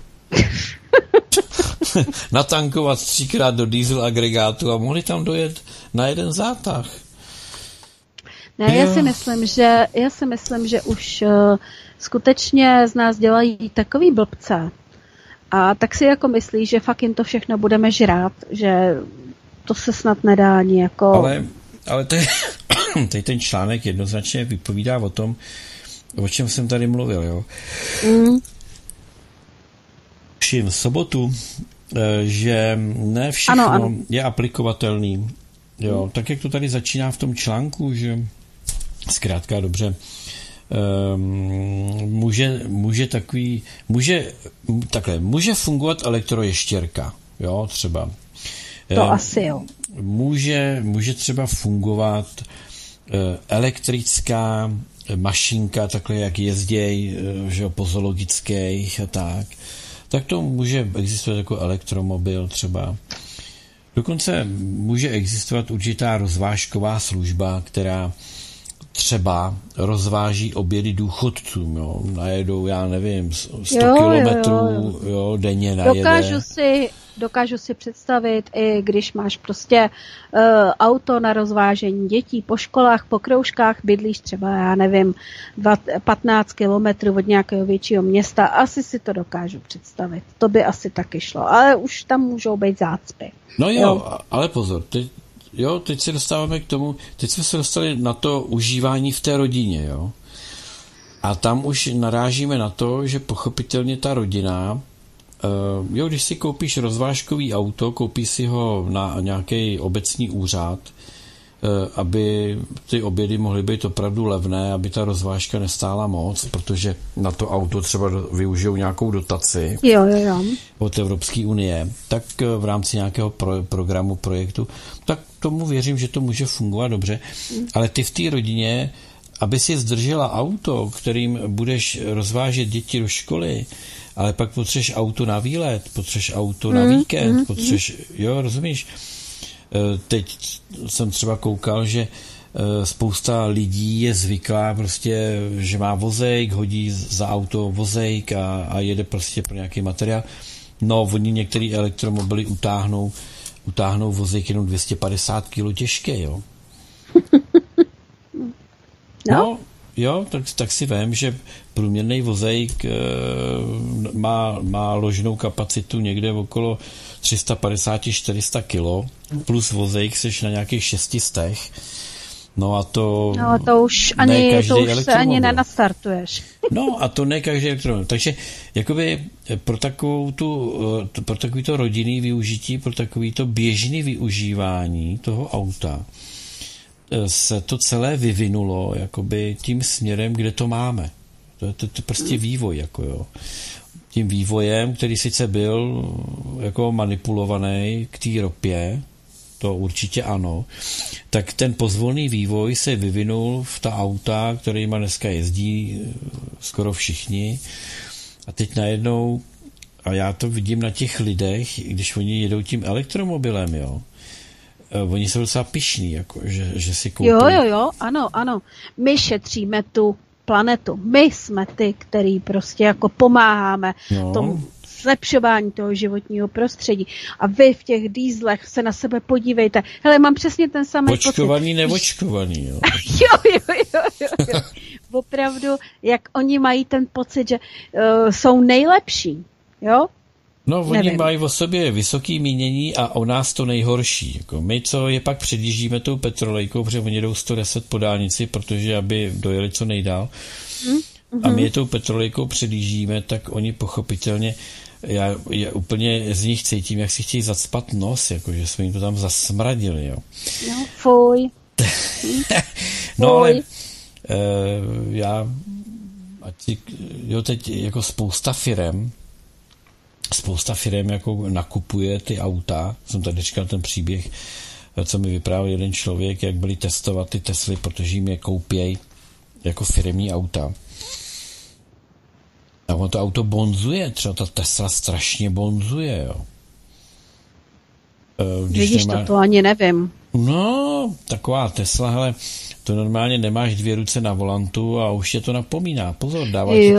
Natankovat 3krát do diesel agregátu a mohli tam dojet na jeden zátah. Ne, já si myslím, že už skutečně z nás dělají takový blbce. A tak si jako myslí, že fakt jim to všechno budeme žrát, že to se snad nedá ani jako... Ale tady ten článek jednoznačně vypovídá o tom, o čem jsem tady mluvil, jo. V sobotu, že ne všechno ano. je aplikovatelný. Jo, tak jak to tady začíná v tom článku, že zkrátka dobře, může fungovat elektroještěrka, jo, třeba. To asi jo. Může třeba fungovat elektrická mašinka, takhle jak jezděj, že po zoologických a tak to může existovat jako elektromobil třeba. Dokonce může existovat určitá rozvážková služba, která třeba rozváží obědy důchodcům, jo. Najedou, já nevím, 100 kilometrů denně najede. Dokážu si představit, i když máš prostě auto na rozvážení dětí po školách, po kroužkách, bydlíš třeba, já nevím, 15 kilometrů od nějakého většího města, asi si to dokážu představit. To by asi taky šlo, ale už tam můžou být zácpy. No jo. Ale pozor, teď se dostáváme k tomu, teď jsme se dostali na to užívání v té rodině, jo. A tam už narážíme na to, že pochopitelně ta rodina, když si koupíš rozvážkový auto, koupíš si ho na nějaký obecní úřad, aby ty obědy mohly být opravdu levné, aby ta rozvážka nestála moc, protože na to auto třeba využijou nějakou dotaci od Evropské unie, tak v rámci nějakého programu, projektu, tak tomu věřím, že to může fungovat dobře, ale ty v té rodině, aby si zdržela auto, kterým budeš rozvážet děti do školy, ale pak potřeš auto na výlet, potřeš auto na víkend, potřeš, rozumíš? Teď jsem třeba koukal, že spousta lidí je zvyklá prostě, že má vozejk, hodí za auto vozejk a jede prostě pro nějaký materiál. No, oni některé elektromobily utáhnou vozejk jenom 250 kg těžké, jo. No, tak si vem, že průměrný vozejk má ložnou kapacitu někde okolo 350-400 kg, plus vozejk seš na nějakých 600. No a to už se ani nenastartuješ. No a to ne každý elektromobil. Takže jakoby pro takovýto rodinný využití, pro takovýto běžný využívání toho auta se to celé vyvinulo jakoby tím směrem, kde to máme. To je prostě vývoj, Tím vývojem, který sice byl jako manipulovaný k té ropě, to určitě ano, tak ten pozvolný vývoj se vyvinul v ta auta, kterýma dneska jezdí skoro všichni. A teď najednou, a já to vidím na těch lidech, když oni jedou tím elektromobilem, oni jsou docela pyšní, že si koupí. Ano. My šetříme tu planetu. My jsme ty, který prostě jako pomáháme tomu zlepšování toho životního prostředí. A vy v těch dýzlech se na sebe podívejte. Hele, mám přesně ten samý pocit. Očkovaný, neočkovaný, jo. Jo. Opravdu, jak oni mají ten pocit, že jsou nejlepší, jo? No, oni mají o sobě vysoký mínění a o nás to nejhorší. My, co je pak předjíždíme tou petrolejkou, protože oni jdou 110 po dálnici, protože aby dojeli co nejdál. A my je tou petrolejkou předjíždíme, tak oni pochopitelně, já úplně z nich cítím, jak si chtějí zacpat nos, že jsme jim to tam zasmradili, jo. No, fuj. No, ale teď jako spousta firem jako nakupuje ty auta. Jsem tady říkal ten příběh, co mi vyprávěl jeden člověk, jak byli testovat ty Tesly, protože jim je koupějí jako firemní auta. A on to auto bonzuje, třeba ta Tesla strašně bonzuje, jo. Vidíš, to ani nevím. No, taková Tesla, hele, to normálně nemáš 2 ruce na volantu a už tě to napomíná. Pozor,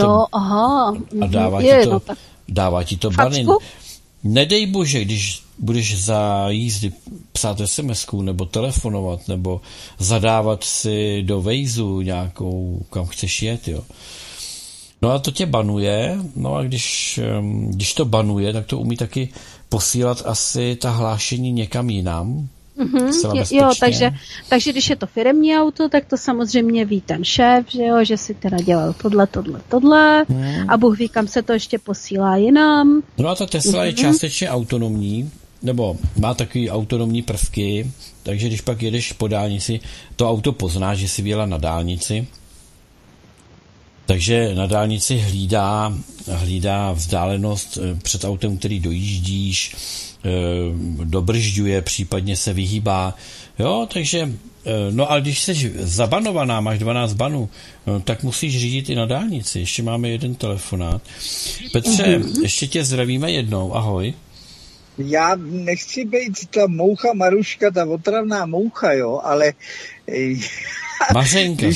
dává ti to banin. Nedej bože, když budeš za jízdy psát SMS-ku nebo telefonovat nebo zadávat si do Waze nějakou, kam chceš jet, jo. No a to tě banuje, no a když to banuje, tak to umí taky posílat asi ta hlášení někam jinam. Takže když je to firemní auto, tak to samozřejmě ví ten šéf, že si teda dělal tohle a Bůh ví, kam se to ještě posílá jinam. No a ta Tesla je částečně autonomní, nebo má takový autonomní prvky, takže když pak jedeš po dálnici, to auto pozná, že si vyjela na dálnici Takže na dálnici hlídá vzdálenost před autem, který dojíždíš, dobržďuje, případně se vyhýbá. Jo, takže, no a když jsi zabanovaná, máš 12 banů, tak musíš řídit i na dálnici. Ještě máme jeden telefonát. Petře, ještě tě zdravíme jednou, ahoj. Já nechci být ta moucha Maruška, ta otravná moucha, jo, ale Mařenka,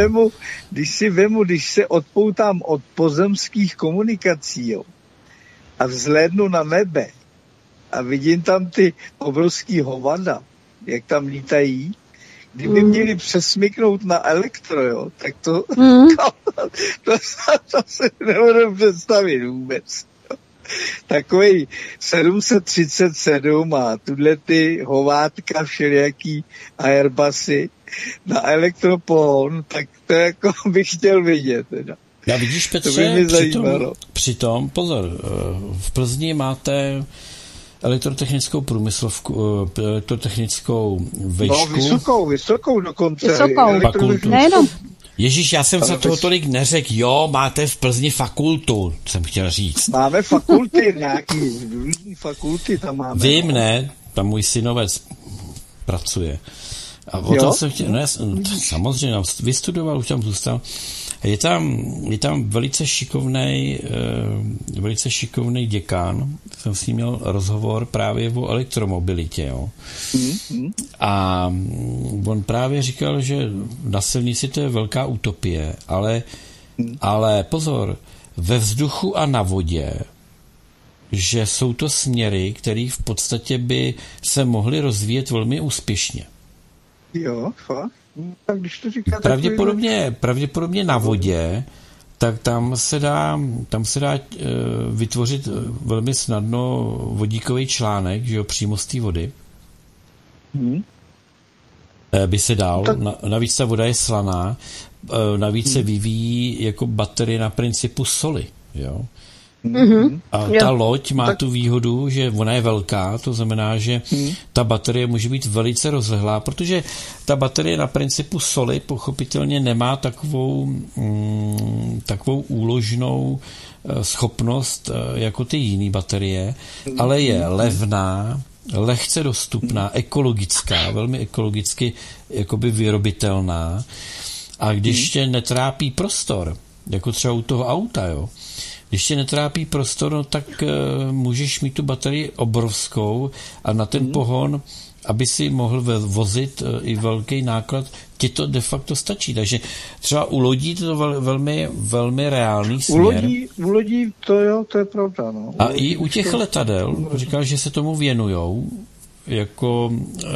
když se odpoutám od pozemských komunikací, jo, a vzhlédnu na nebe a vidím tam ty obrovský hovada, jak tam lítají, kdyby měli přesmyknout na elektro, jo, tak to se nebudu představit vůbec. Takový 737 a tuhle ty hovátka všelijaký Airbusy na elektropohon, tak to jako bych chtěl vidět. Teda. Já vidíš, Petře, přitom, pozor, v Plzni máte elektrotechnickou průmyslovku, elektrotechnickou vejšku. No, vysokou dokonce. Fakultu. Nejenom. Ježíš, já jsem se toho tolik neřekl. Jo, máte v Plzni fakultu, jsem chtěl říct. Máme fakulty, nějaký různý fakulty tam máme. Vím, ne, tam můj synovec pracuje. A o tom jsem chtěl, samozřejmě, vystudoval, už tam zůstal. Je tam velice šikovnej děkan, jsem s ním měl rozhovor právě o elektromobilitě, jo. A on právě říkal, že na silnici to je velká utopie, ale pozor, ve vzduchu a na vodě, že jsou to směry, které v podstatě by se mohly rozvíjet velmi úspěšně. Jo, fakt? Tak když to říká pravděpodobně na vodě, tak tam se dá vytvořit velmi snadno vodíkový článek, že jo, přímo z té vody. By se dal. Navíc ta voda je slaná, navíc se vyvíjí jako baterie na principu soli, jo. A ta loď má tu výhodu, že ona je velká, to znamená, že ta baterie může být velice rozlehlá, protože ta baterie na principu soli pochopitelně nemá takovou úložnou schopnost jako ty jiné baterie, ale je levná, lehce dostupná, ekologická, velmi ekologicky jakoby vyrobitelná, a když tě netrápí prostor, jako třeba u toho auta, jo, když tě netrápí prostor, no, tak můžeš mít tu baterii obrovskou a na ten pohon, aby si mohl vozit i velký náklad, ti to de facto stačí. Takže třeba u lodí to je velmi, velmi reálný směr. U lodí to je pravda. No. A i u těch letadel, říkal, že se tomu věnujou, jako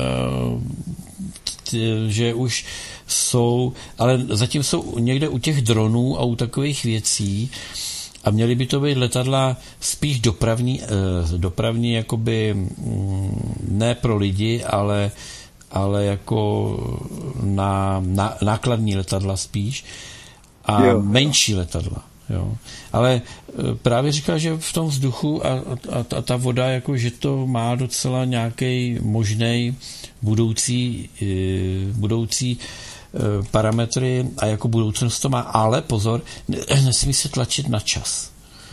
že už jsou, ale zatím jsou někde u těch dronů a u takových věcí, a měly by to být letadla spíš dopravní jakoby ne pro lidi, ale jako nákladní letadla spíš a menší letadla. Jo. Ale právě říká, že v tom vzduchu a ta voda, jako, že to má docela nějaký možnej budoucí parametry a jako budoucnost to má, ale pozor, nesmí se tlačit na čas.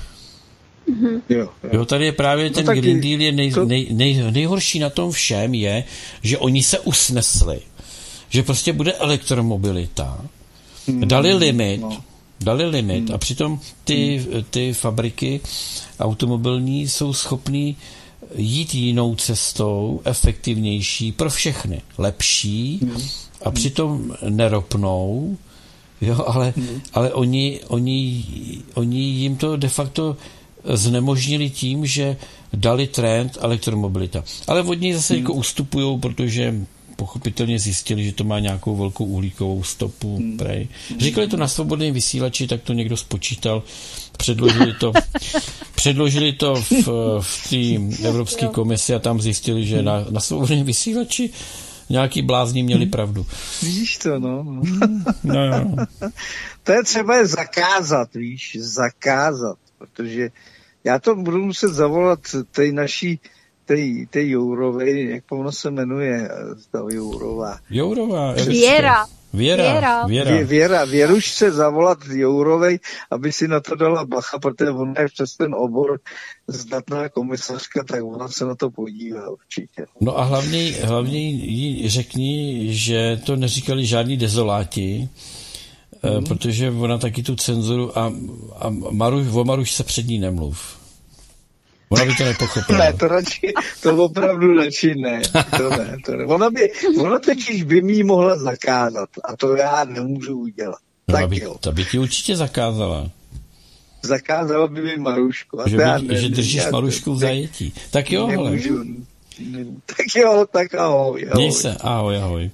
Jo, tady je právě ten Green Deal je nejhorší na tom všem je, že oni se usnesli, že prostě bude elektromobilita. Dali limit a přitom ty fabriky automobilní jsou schopný jít jinou cestou, efektivnější pro všechny, lepší, a přitom neropnou, jo, ale oni jim to de facto znemožnili tím, že dali trend elektromobilita. Ale od něj zase jako ustupujou, protože pochopitelně zjistili, že to má nějakou velkou uhlíkovou stopu. Prej. Říkali to na Svobodném vysílači, tak to někdo spočítal, předložili to v té Evropské komisi a tam zjistili, že na Svobodném vysílači nějaký blázni měli pravdu. Víš to, no. No. To je třeba zakázat, zakázat, protože já to budu muset zavolat tej naší, tej Jourové, jak ono se jmenuje, ta Jourová. Jourová. Věrušce zavolat Jourovej, aby si na to dala bacha, protože ona je přes ten obor zdatná komisařka, tak ona se na to podívá určitě. No a hlavně jí řekni, že to neříkali žádní dezoláti, protože ona taky tu cenzuru a o Marušce před ní nemluv. Ona by to nepochopila. Ne, to opravdu radši ne. To ne. Ona totiž by mi mohla zakázat a to já nemůžu udělat. No, ta by ti určitě zakázala. Zakázala by mi Marušku. Že držíš Marušku v zajetí. Tak jo, hele. Tak ahoj. Měj se, ahoj.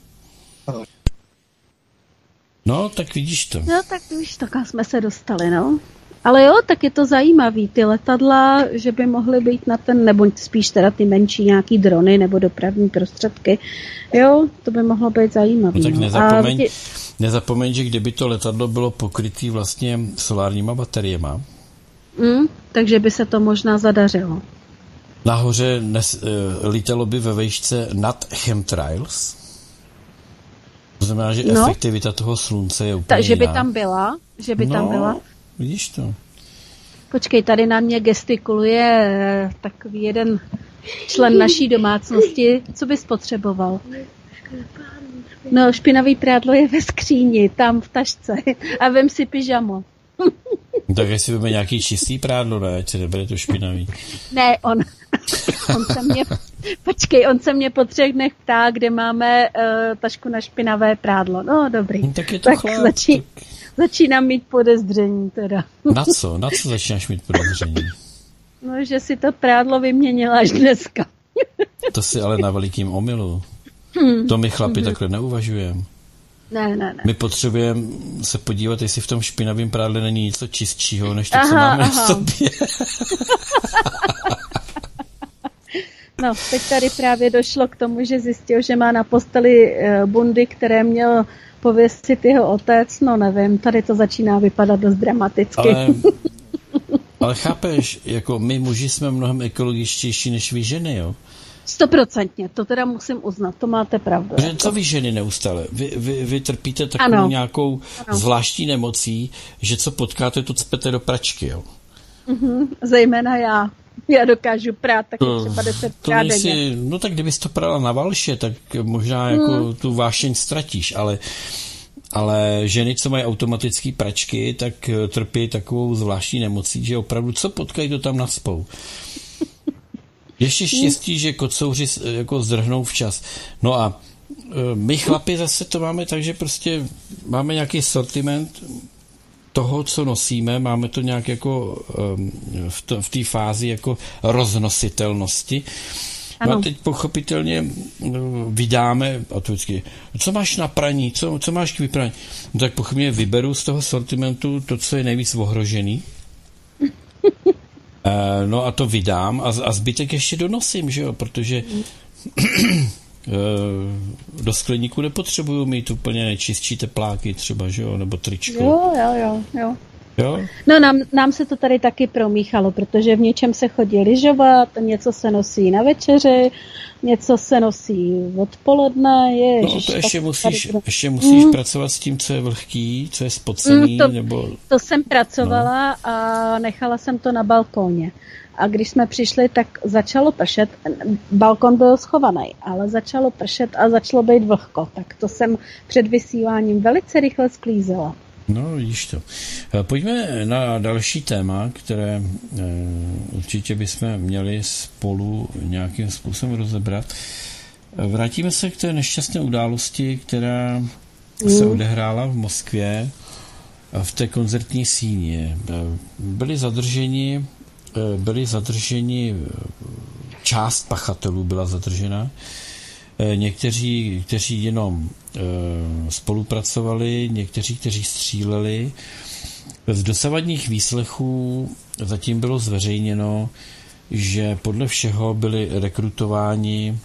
No, tak vidíš to. No, tak víš, tak jsme se dostali, no. Ale jo, tak je to zajímavý, ty letadla, že by mohly být na ten, nebo spíš teda ty menší nějaký drony nebo dopravní prostředky. Jo, to by mohlo být zajímavý. No, tak nezapomeň, že kdyby to letadlo bylo pokrytý vlastně solárníma bateriema. Takže by se to možná zadařilo. Nahoře lítalo by ve výšce nad chemtrails. To znamená, že efektivita toho slunce je úplně Takže by tam byla? Tam byla? Vidíš to. Počkej, tady na mě gestikuluje takový jeden člen naší domácnosti. Co bys potřeboval? No, špinavý prádlo je ve skříni, tam v tašce. A vem si pyžamo. Tak jestli veme nějaký čistý prádlo, ne? Ať se nebude to špinavý. Ne, on se mě po 3 dnech ptá, kde máme tašku na špinavé prádlo. No, dobrý. No, tak je to chlap. Začínám mít podezření teda. Na co? Na co začínáš mít podezření? No, že si to prádlo vyměnila až dneska. To si ale na velikým omylu. To my chlapi takhle neuvažujeme. Ne. My potřebujeme se podívat, jestli v tom špinavém prádle není něco čistšího, než to, co máme v sobě. No, teď tady právě došlo k tomu, že zjistil, že má na posteli bundy, které měl pověsit jeho otec. No nevím, tady to začíná vypadat dost dramaticky. Ale chápeš, jako my muži jsme mnohem ekologičtější než vy ženy, jo? 100%, to teda musím uznat, to máte pravdu. Že co vy ženy neustále? Vy trpíte takovou nějakou zvláštní nemocí, že co potkáte, to cpete do pračky, jo? Zejména já. Já dokážu prát taky třeba 10krát denně. No tak kdybys to prala na valše, tak možná jako tu vášeň ztratíš, ale ženy, co mají automatické pračky, tak trpí takovou zvláštní nemocí, že opravdu co potkají, to tam nacpou. Ještě štěstí, že kocouři jako zdrhnou včas. No a my chlapi zase to máme tak, že prostě máme nějaký sortiment toho, co nosíme, máme to nějak jako v té fázi jako roznositelnosti. No a teď pochopitelně vydáme, a to vždycky, co máš na praní, co máš k vypraní? No tak pochopitelně vyberu z toho sortimentu to, co je nejvíc ohrožený. No a to vydám a zbytek ještě donosím, že jo, protože do skleníku nepotřebuju mít úplně nejčistší tepláky třeba, že jo, nebo tričko. Jo. No nám se to tady taky promíchalo, protože v něčem se chodí lyžovat, něco se nosí na večeři, něco se nosí odpoledne. No to ještě musíš pracovat s tím, co je vlhký, co je spocený, To jsem pracovala a nechala jsem to na balkóně. A když jsme přišli, tak začalo pršet. Balkon byl schovaný, ale začalo pršet a začalo být vlhko. Tak to jsem před vysíláním velice rychle sklízela. No, vidíš to. Pojďme na další téma, které určitě bychom měli spolu nějakým způsobem rozebrat. Vrátíme se k té nešťastné události, která se odehrála v Moskvě v té koncertní síni. Byli zadrženi, část pachatelů byla zadržena, někteří, kteří jenom spolupracovali, někteří, kteří stříleli. Z dosavadních výslechů zatím bylo zveřejněno, že podle všeho byli rekrutováni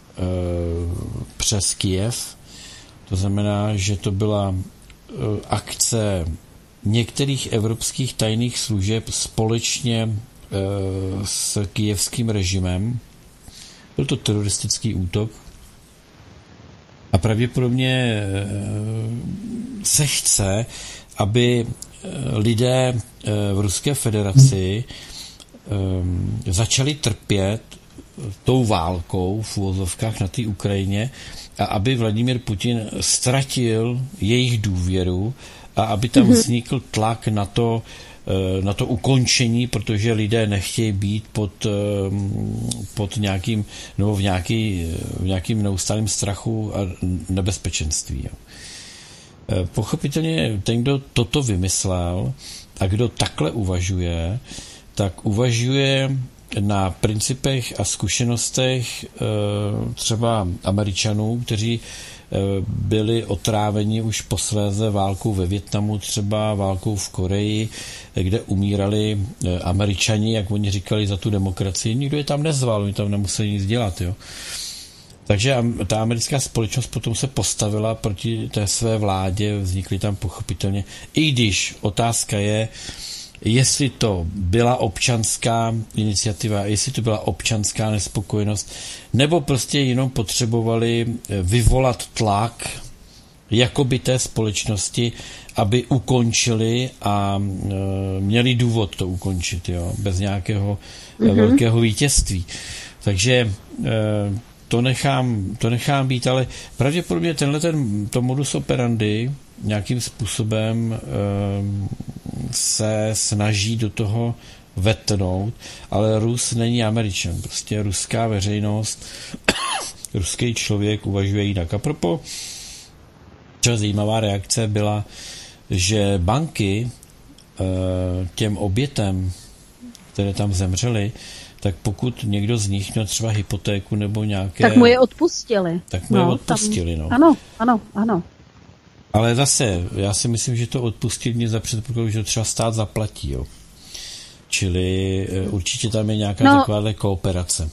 přes Kyjev. To znamená, že to byla akce některých evropských tajných služeb společně s kyjevským režimem. Byl to teroristický útok. A pravděpodobně se chce, aby lidé v Ruské federaci začali trpět tou válkou v uvozovkách na té Ukrajině a aby Vladimír Putin ztratil jejich důvěru a aby tam vznikl tlak na to ukončení, protože lidé nechtějí být pod nějakým, nebo v nějakým neustálým strachu a nebezpečenství. Jo. Pochopitelně ten, kdo toto vymyslel a kdo takhle uvažuje, tak uvažuje na principech a zkušenostech třeba Američanů, kteří byli otráveni už posléze válkou ve Vietnamu, třeba válkou v Koreji, kde umírali Američani, jak oni říkali, za tu demokracii. Nikdo je tam nezval, oni tam nemuseli nic dělat. Jo. Takže ta americká společnost potom se postavila proti té své vládě, vznikly tam pochopitelně, i když otázka je, jestli to byla občanská iniciativa, jestli to byla občanská nespokojenost, nebo prostě jenom potřebovali vyvolat tlak jakoby té společnosti, aby ukončili a měli důvod to ukončit, jo, bez nějakého velkého vítězství. Takže to nechám být, ale pravděpodobně to modus operandi nějakým způsobem se snaží do toho vetnout, ale Rus není Američan, prostě ruská veřejnost, ruský člověk uvažuje jinak. A propos, třeba zajímavá reakce byla, že banky těm obětem, které tam zemřely, tak pokud někdo z nich měl třeba hypotéku nebo nějaké... Tak mu je odpustili. Ano. Ale zase, já si myslím, že to odpustili mě za předpokladu, že to třeba stát zaplatí, jo. Čili určitě tam je nějaká takováhle kooperace.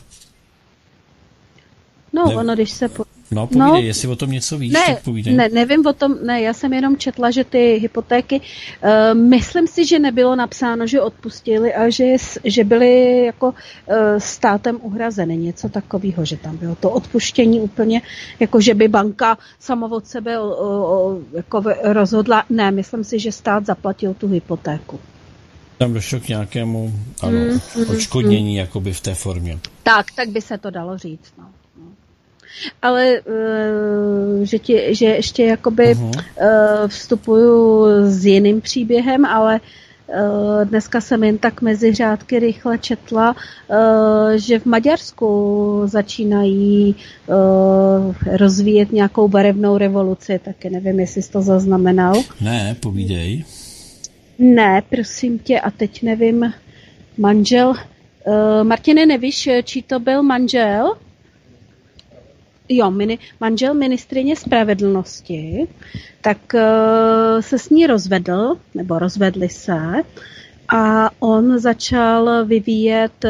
Ono, když se... Povídej, jestli o tom něco víš, tak povídej. Nevím o tom, já jsem jenom četla, že ty hypotéky, myslím si, že nebylo napsáno, že odpustili, ale že byly jako státem uhrazeny, něco takového, že tam bylo to odpuštění úplně, jako že by banka sama od sebe jako rozhodla, ne, myslím si, že stát zaplatil tu hypotéku. Tam došlo k nějakému odškodnění jakoby v té formě. Tak by se to dalo říct, no. Ale že ještě jakoby vstupuju s jiným příběhem, ale dneska jsem jen tak mezi řádky rychle četla, že v Maďarsku začínají rozvíjet nějakou barevnou revoluci, taky nevím, jestli jsi to zaznamenal. Ne, povídej. Ne, prosím tě, a teď nevím, manžel, Martine, nevíš, čí to byl manžel? Jo, manžel ministryně spravedlnosti, tak se s ní rozvedl, nebo rozvedli se, a on začal vyvíjet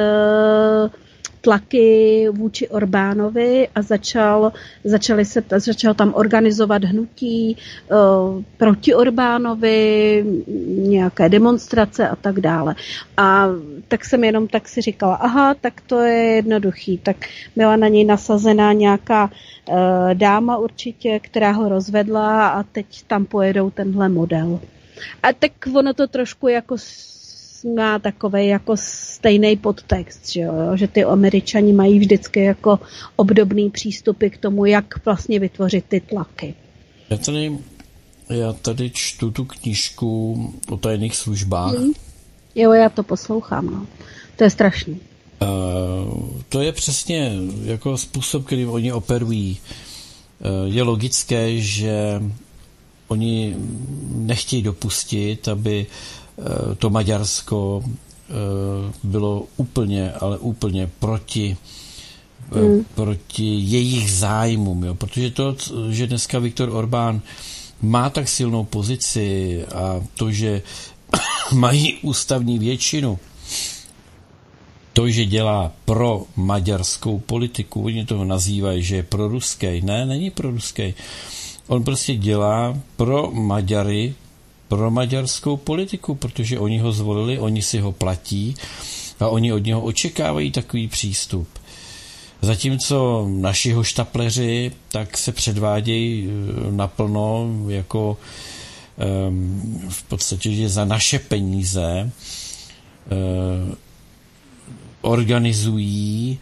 tlaky vůči Orbánovi a začal tam organizovat hnutí proti Orbánovi, nějaké demonstrace a tak dále. A tak jsem jenom tak si říkala, aha, tak to je jednoduchý. Tak byla na něj nasazená nějaká dáma určitě, která ho rozvedla a teď tam pojedou tenhle model. A tak ono to trošku jako má takovej jako stejný podtext, že ty Američani mají vždycky jako obdobný přístupy k tomu, jak vlastně vytvořit ty tlaky. Já tady čtu tu knížku o tajných službách. Jo, já to poslouchám, no. To je strašný. To je přesně jako způsob, kterým oni operují. Je logické, že oni nechtějí dopustit, aby to Maďarsko bylo úplně, ale úplně proti jejich zájmům, jo? Protože to, že dneska Viktor Orbán má tak silnou pozici a to, že mají ústavní většinu, to, že dělá pro maďarskou politiku, oni toho nazývají, že je proruský. Ne, není proruský. On prostě dělá pro Maďary, pro maďarskou politiku, protože oni ho zvolili, oni si ho platí a oni od něho očekávají takový přístup. Zatímco naši hoštapleři tak se předvádějí naplno jako v podstatě, že za naše peníze organizují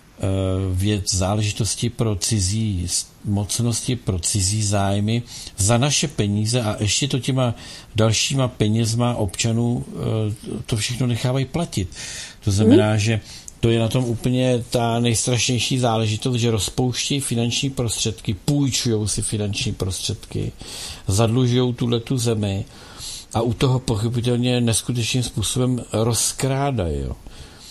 záležitosti pro cizí mocnosti, pro cizí zájmy za naše peníze a ještě to těma dalšíma penězma občanů to všechno nechávají platit. To znamená, že to je na tom úplně ta nejstrašnější záležitost, že rozpouští finanční prostředky, půjčujou si finanční prostředky, zadlužují tuhletu zemi a u toho pochopitelně neskutečným způsobem rozkrádají. Jo.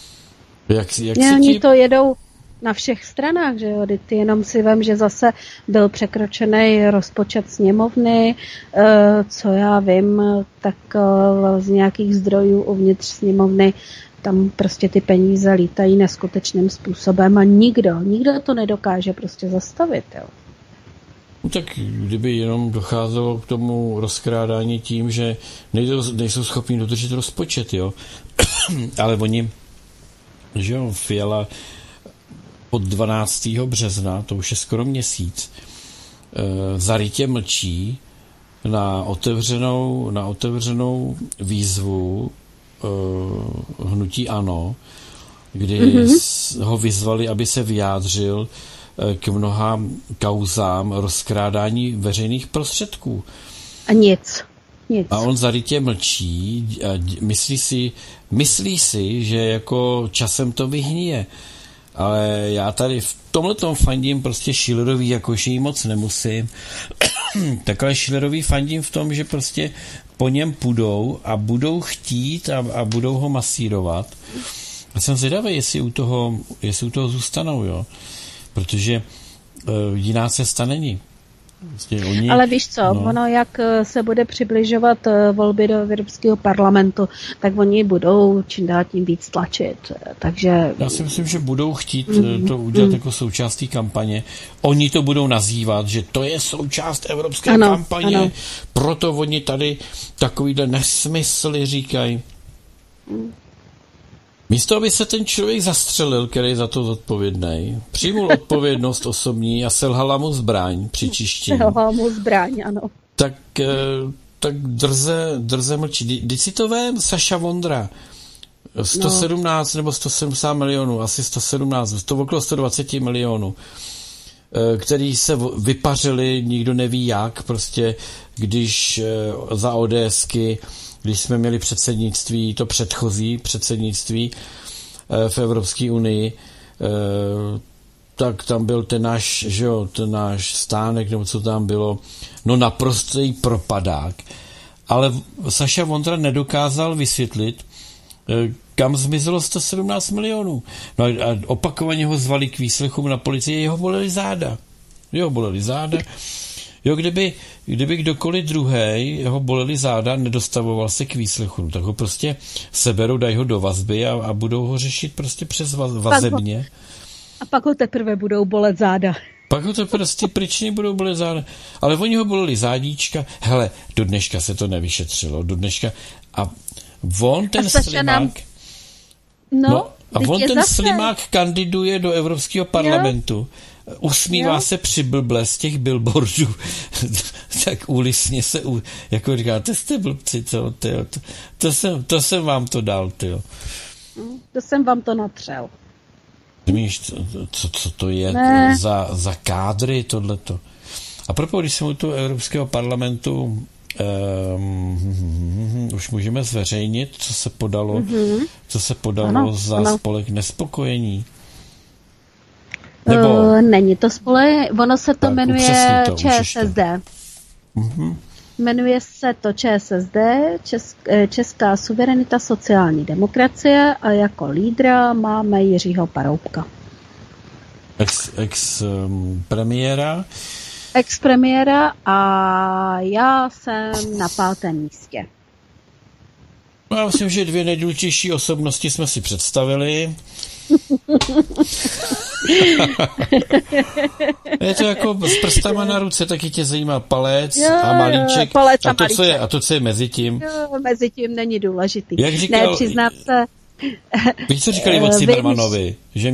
Oni to jedou na všech stranách, že jo, ty jenom si vem, že zase byl překročený rozpočet sněmovny, co já vím, tak z nějakých zdrojů uvnitř sněmovny tam prostě ty peníze lítají neskutečným způsobem a nikdo to nedokáže prostě zastavit, jo. No tak kdyby jenom docházelo k tomu rozkrádání tím, že nejsou schopni dodržet rozpočet, jo. Ale oni, že jo, Fiala od 12. března, to už je skoro měsíc, zarytě mlčí na otevřenou výzvu hnutí ANO, kdy ho vyzvali, aby se vyjádřil k mnoha kauzám rozkrádání veřejných prostředků. A nic. A on zarytě mlčí a myslí si, že jako časem to vyhníje. Ale já tady v tomhletom fandím prostě Schillerový, jakože jí moc nemusím. Takhle Schillerový fandím v tom, že prostě po něm půjdou a budou chtít a budou ho masírovat. A jsem zvědavý, jestli u toho zůstanou, jo. Protože jiná cesta není. Vlastně ale víš co, ono jak se bude přibližovat volby do Evropského parlamentu, tak oni budou čím dál tím víc tlačit. Takže... Já si myslím, že budou chtít to udělat jako součástí kampaně. Oni to budou nazývat, že to je součást evropské kampaně, ano. Proto oni tady takovýhle nesmysly říkají. Místo, aby se ten člověk zastřelil, který je za to zodpovědný, přijmul odpovědnost osobní a selhala mu zbraň při čištění. Selhala mu zbraň, ano. Tak drze mlčí. Když si to vem, Saša Vondra, 117 nebo 170 milionů, asi 117, to okolo 120 milionů, který se vypařili, nikdo neví jak, prostě, když za ODSky, když jsme měli předsednictví, to předchozí předsednictví v Evropské unii, tak tam byl ten náš Stánek, nebo co tam bylo, naprostý propadák. Ale Saša Vondra nedokázal vysvětlit, kam zmizelo 117 milionů. No a opakovaně ho zvali k výslechům na policii, jeho bolely záda. Jo, kdyby kdokoliv druhej ho boleli záda, nedostavoval se k výslechu, tak ho prostě seberou, dají ho do vazby a budou ho řešit prostě přes vazebně. A pak ho teprve budou bolet záda. Pak ho teprve prostě pryčně budou bolet záda. Ale oni ho boleli zádíčka. Hele, do dneška se to nevyšetřilo. Do dneška. A on ten slimák... slimák kandiduje do Evropského parlamentu. Jo. Usmívá se při blble z těch billboardů, tak úlisně se, jako říkáte, jste blbci, to jsem vám to dal, tyjo. To jsem vám to natřel. Víš, co to je za kádry, tohleto. A propos, když jsem u toho Evropského parlamentu, už můžeme zveřejnit, co se podalo za spolek nespokojení. Nebo... Není to ono se to jmenuje ČSSD. Jmenuje se to ČSSD, Česká suverenita sociální demokracie a jako lídra máme Jiřího Paroubka. Ex-premiéra? Ex-premiéra a já jsem na 5. místě. Já myslím, že 2 nejdůležitější osobnosti jsme si představili. Je to jako s prstama na ruce, taky tě zajímá palec a malíček. Palec a to, co je mezi tím. Mezi tím není důležitý. Jak říkal, přiznám se. Víš, co říkali o Zimmermanovi?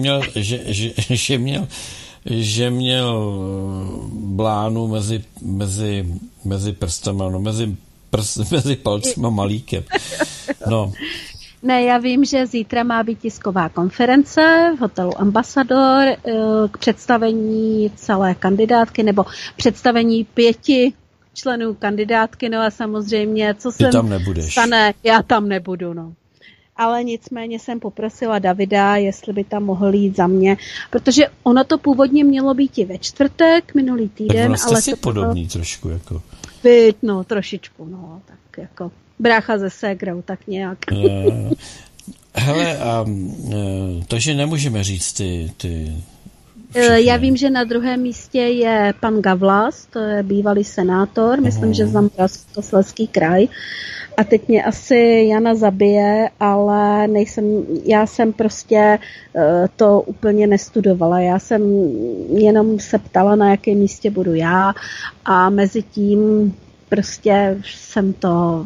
Že měl blánu mezi prstama, no, mezi palcem a malíkem. No. Ne, já vím, že zítra má být tisková konference v hotelu Ambassador k představení celé kandidátky, nebo představení 5 členů kandidátky, no a samozřejmě, co se stane, já tam nebudu, no. Ale nicméně jsem poprosila Davida, jestli by tam mohl jít za mě, protože ono to původně mělo být i ve čtvrtek, minulý týden. Tak ale si podobný trošku, jako. No, trošičku, no, tak jako brácha ze ségrou, tak nějak. Hele, takže nemůžeme říct ty já vím, že na druhém místě je pan Gavlas, to je bývalý senátor, myslím, že za Moravskoslezský kraj. A teď mě asi Jana zabije, ale já jsem prostě to úplně nestudovala. Já jsem jenom se ptala, na jakém místě budu já, a mezi tím prostě jsem to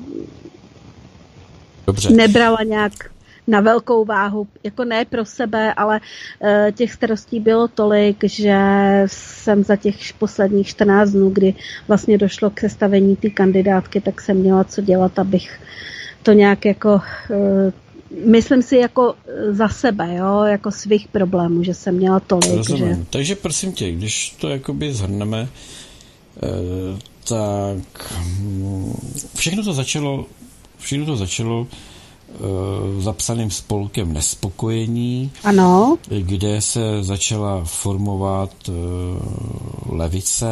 nebrala nějak na velkou váhu, jako ne pro sebe, ale těch starostí bylo tolik, že jsem za těch posledních 14 dnů, kdy vlastně došlo k sestavení té kandidátky, tak jsem měla co dělat, abych to nějak jako, myslím si jako za sebe, jo, jako svých problémů, že jsem měla tolik. Rozumím. Že... Takže prosím tě, když to jakoby shrneme, tak všechno to začalo zapsaným spolkem Nespokojení, ano, kde se začala formovat levice,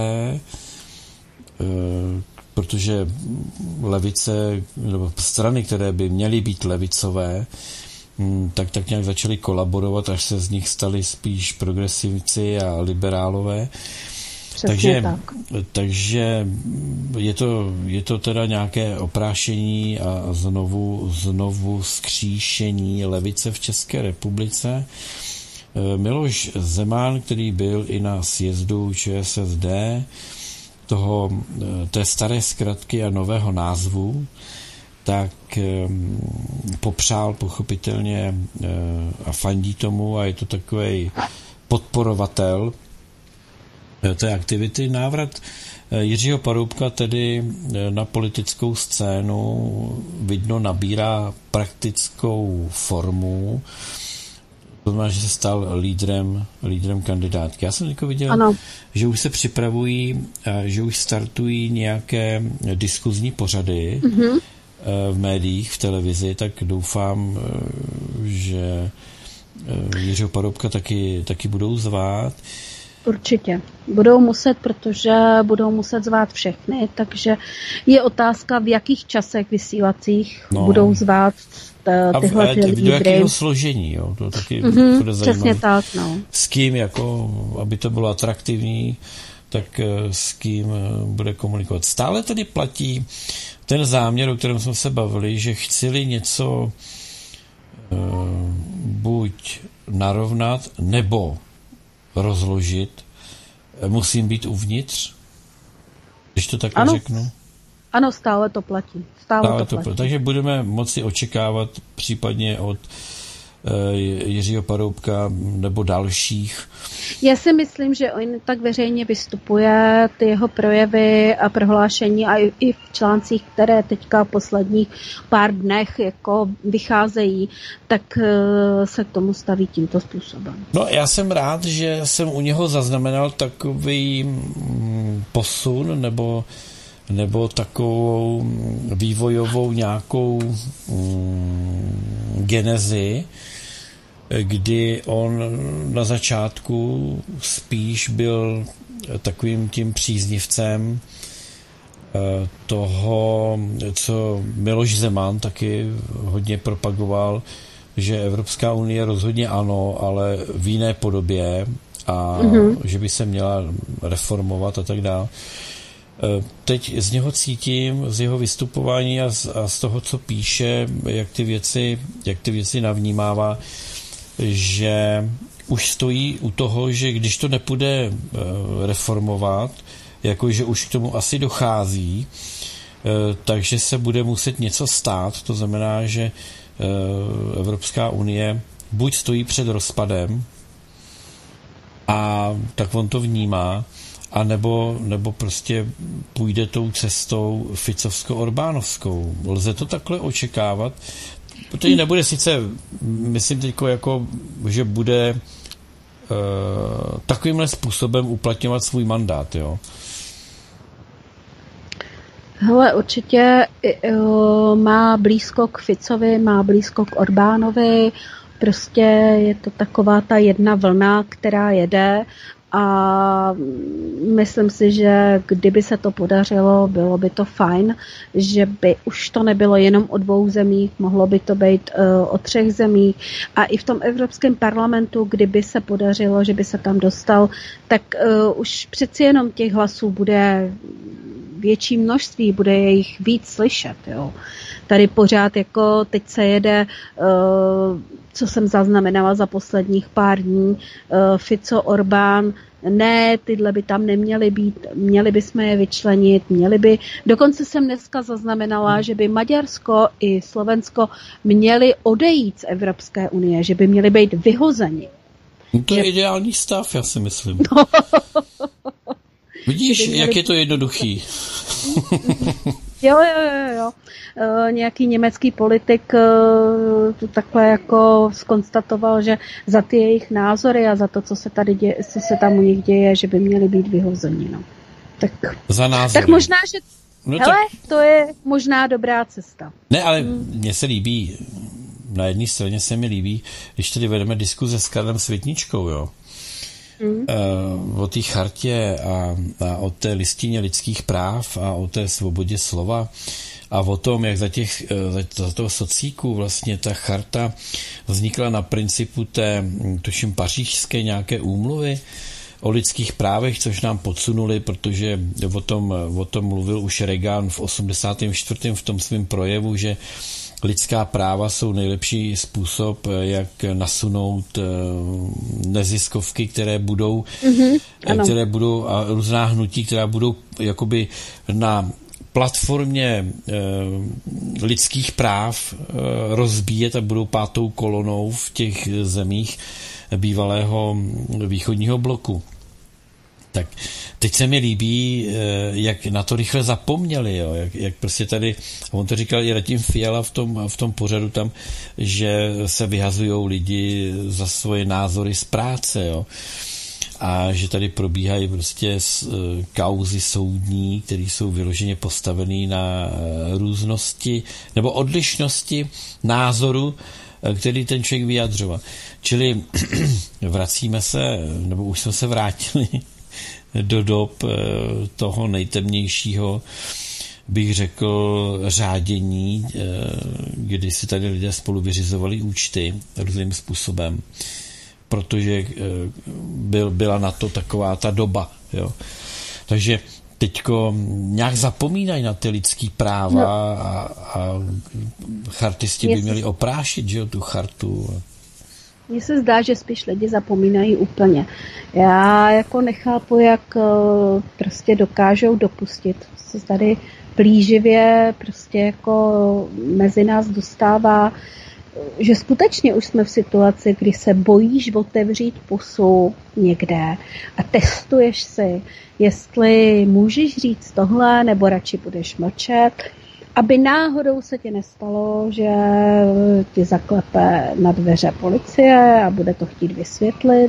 protože levice, nebo strany, které by měly být levicové, tak nějak začaly kolaborovat, až se z nich stali spíš progresivci a liberálové. Takže je to teda nějaké oprášení a znovu vzkříšení levice v České republice. Miloš Zeman, který byl i na sjezdu ČSSD, té staré zkratky a nového názvu, tak popřál pochopitelně a fandí tomu, a je to takovej podporovatel té aktivity. Návrat Jiřího Paroubka tedy na politickou scénu vidno nabírá praktickou formu. To znamená, že se stal lídrem kandidátky. Já jsem teď viděl, ano, že už se připravují, že už startují nějaké diskuzní pořady v médiích, v televizi, tak doufám, že Jiřího Paroubka taky budou zvát. Určitě. Budou muset, protože budou muset zvát všechny, takže je otázka, v jakých časech vysílacích budou zvát tyhle lídry. Do jakého složení, jo? To taky bude zajímavé. Přesně tak, no. S kým, jako, aby to bylo atraktivní, tak s kým bude komunikovat. Stále tedy platí ten záměr, o kterém jsme se bavili, že chci-li něco buď narovnat, nebo rozložit, musím být uvnitř, když to takhle řeknu. Ano, stále to platí. Stále to platí. Takže budeme moci očekávat případně od Jiřího Paroubka nebo dalších. Já si myslím, že on tak veřejně vystupuje, ty jeho projevy a prohlášení a i v článcích, které teďka v posledních pár dnech jako vycházejí, tak se k tomu staví tímto způsobem. No, já jsem rád, že jsem u něho zaznamenal takový posun nebo takovou vývojovou nějakou genezi, kdy on na začátku spíš byl takovým tím příznivcem toho, co Miloš Zeman taky hodně propagoval, že Evropská unie rozhodně ano, ale v jiné podobě a že by se měla reformovat a tak dále. Teď z něho cítím, z jeho vystupování a z toho, co píše, jak ty věci navnímává, že už stojí u toho, že když to nepůjde reformovat, jakože už k tomu asi dochází, takže se bude muset něco stát, to znamená, že Evropská unie buď stojí před rozpadem, a tak on to vnímá, a nebo prostě půjde tou cestou ficovsko-orbánovskou. Lze to takhle očekávat? Protože nebude sice, myslím teďko jako, že bude takovýmhle způsobem uplatňovat svůj mandát, jo? Hele, určitě má blízko k Ficovi, má blízko k Orbánovi, prostě je to taková ta jedna vlna, která jede, a myslím si, že kdyby se to podařilo, bylo by to fajn, že by už to nebylo jenom o 2 zemích, mohlo by to být o 3 zemích, a i v tom Evropském parlamentu, kdyby se podařilo, že by se tam dostal, tak už přeci jenom těch hlasů bude větší množství, bude jich víc slyšet. Jo. Tady pořád jako teď se jede, co jsem zaznamenala za posledních pár dní, Fico, Orbán, ne, tyhle by tam neměly být, měli bychom je vyčlenit, dokonce jsem dneska zaznamenala, že by Maďarsko i Slovensko měli odejít z Evropské unie, že by měli být vyhozeni. No to je ideální stav, já si myslím. Vidíš, jak je to jednoduchý. Jo. Nějaký německý politik to takhle jako zkonstatoval, že za ty jejich názory a za to, co se tady děje, co se tam u nich děje, že by měli být vyhozeni. No. Tak, za názory. Tak možná, že to je možná dobrá cesta. Ne, ale mně se líbí, na jedné straně se mi líbí, když tady vedeme diskuze s Karlem Světničkou, jo. O té chartě a o té listině lidských práv a o té svobodě slova a o tom, jak za toho socíku vlastně ta charta vznikla na principu té, tuším, pařížské nějaké úmluvy o lidských právech, což nám podsunuli, protože o tom mluvil už Reagan v 84. v tom svém projevu, že lidská práva jsou nejlepší způsob, jak nasunout neziskovky, které budou a různá hnutí, která budou jakoby na platformě lidských práv rozbíjet a budou 5. kolonou v těch zemích bývalého východního bloku. Tak teď se mi líbí, jak na to rychle zapomněli, jo? Jak prostě tady, on to říkal i Radim Fiala v tom pořadu tam, že se vyhazujou lidi za svoje názory z práce, jo? A že tady probíhají prostě kauzy soudní, které jsou vyloženě postavený na různosti nebo odlišnosti názoru, který ten člověk vyjadřoval. Čili vracíme se, nebo už jsme se vrátili do dob toho nejtemnějšího, bych řekl, řádění, kdy si tady lidé spolu vyřizovali účty různým způsobem, protože byla na to taková ta doba. Jo. Takže teďko nějak zapomínají na ty lidský práva a chartisti by měli oprášit, že jo, tu chartu. Mně se zdá, že spíš lidi zapomínají úplně. Já jako nechápu, jak prostě dokážou dopustit. Se tady plíživě prostě jako mezi nás dostává, že skutečně už jsme v situaci, kdy se bojíš otevřít pusu někde a testuješ si, jestli můžeš říct tohle, nebo radši budeš mlčet, aby náhodou se ti nestalo, že ti zaklepe na dveře policie a bude to chtít vysvětlit.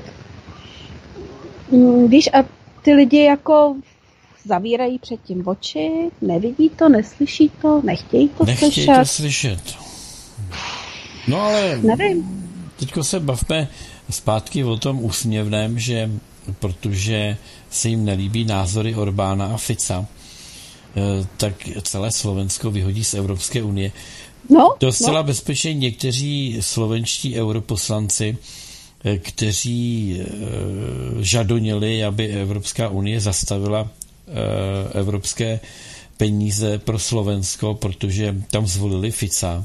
Víš, a ty lidi jako zavírají před tím oči, nevidí to, neslyší to, nechtějí to slyšet. No ale nevím. Teďko se bavme zpátky o tom úsměvném, že protože se jim nelíbí názory Orbána a Fica, tak celé Slovensko vyhodí z Evropské unie. To zcela bezpečně někteří slovenští europoslanci, kteří žadonili, aby Evropská unie zastavila evropské peníze pro Slovensko, protože tam zvolili Fica.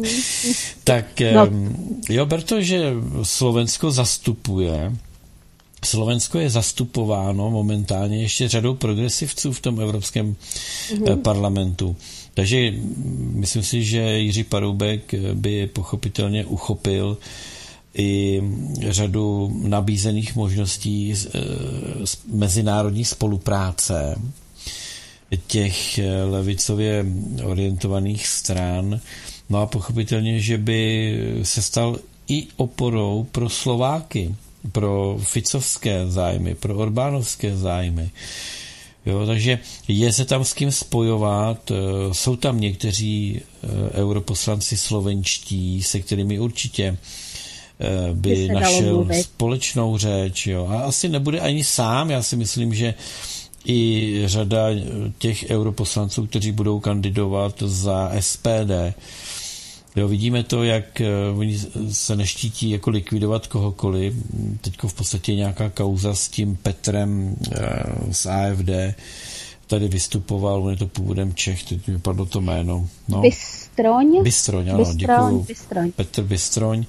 Tak jo, Berto, že Slovensko zastupuje Slovensko je zastupováno momentálně ještě řadou progresivců v tom Evropském parlamentu. Takže myslím si, že Jiří Paroubek by pochopitelně uchopil i řadu nabízených možností mezinárodní spolupráce těch levicově orientovaných stran. No a pochopitelně, že by se stal i oporou pro Slováky, pro ficovské zájmy, pro orbánovské zájmy. Jo, takže je se tam s kým spojovat, jsou tam někteří europoslanci slovenští, se kterými určitě by našel společnou řeč. Jo. A asi nebude ani sám, já si myslím, že i řada těch europoslanců, kteří budou kandidovat za SPD. Jo, vidíme to, jak oni se neštítí jako likvidovat kohokoliv. Teďko v podstatě nějaká kauza s tím Petrem z AFD tady vystupoval, on je to původem Čech, teď mi padlo to jméno. No. Bystroň, ano, děkuju. Petr Bystroň.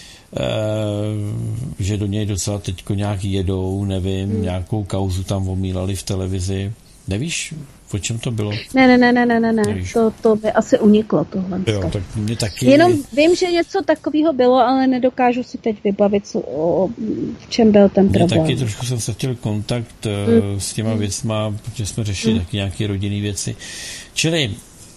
Že do něj docela teďko nějak jedou, nevím, nějakou kauzu tam omílali v televizi. Nevíš, o čem to bylo? Ne. To by asi uniklo tohle. Jo, tak mě taky... Jenom vím, že něco takového bylo, ale nedokážu si teď vybavit, v čem byl ten problém. Taky trošku jsem ztratil kontakt s těma věcma, protože jsme řešili taky nějaké rodinné věci. Čili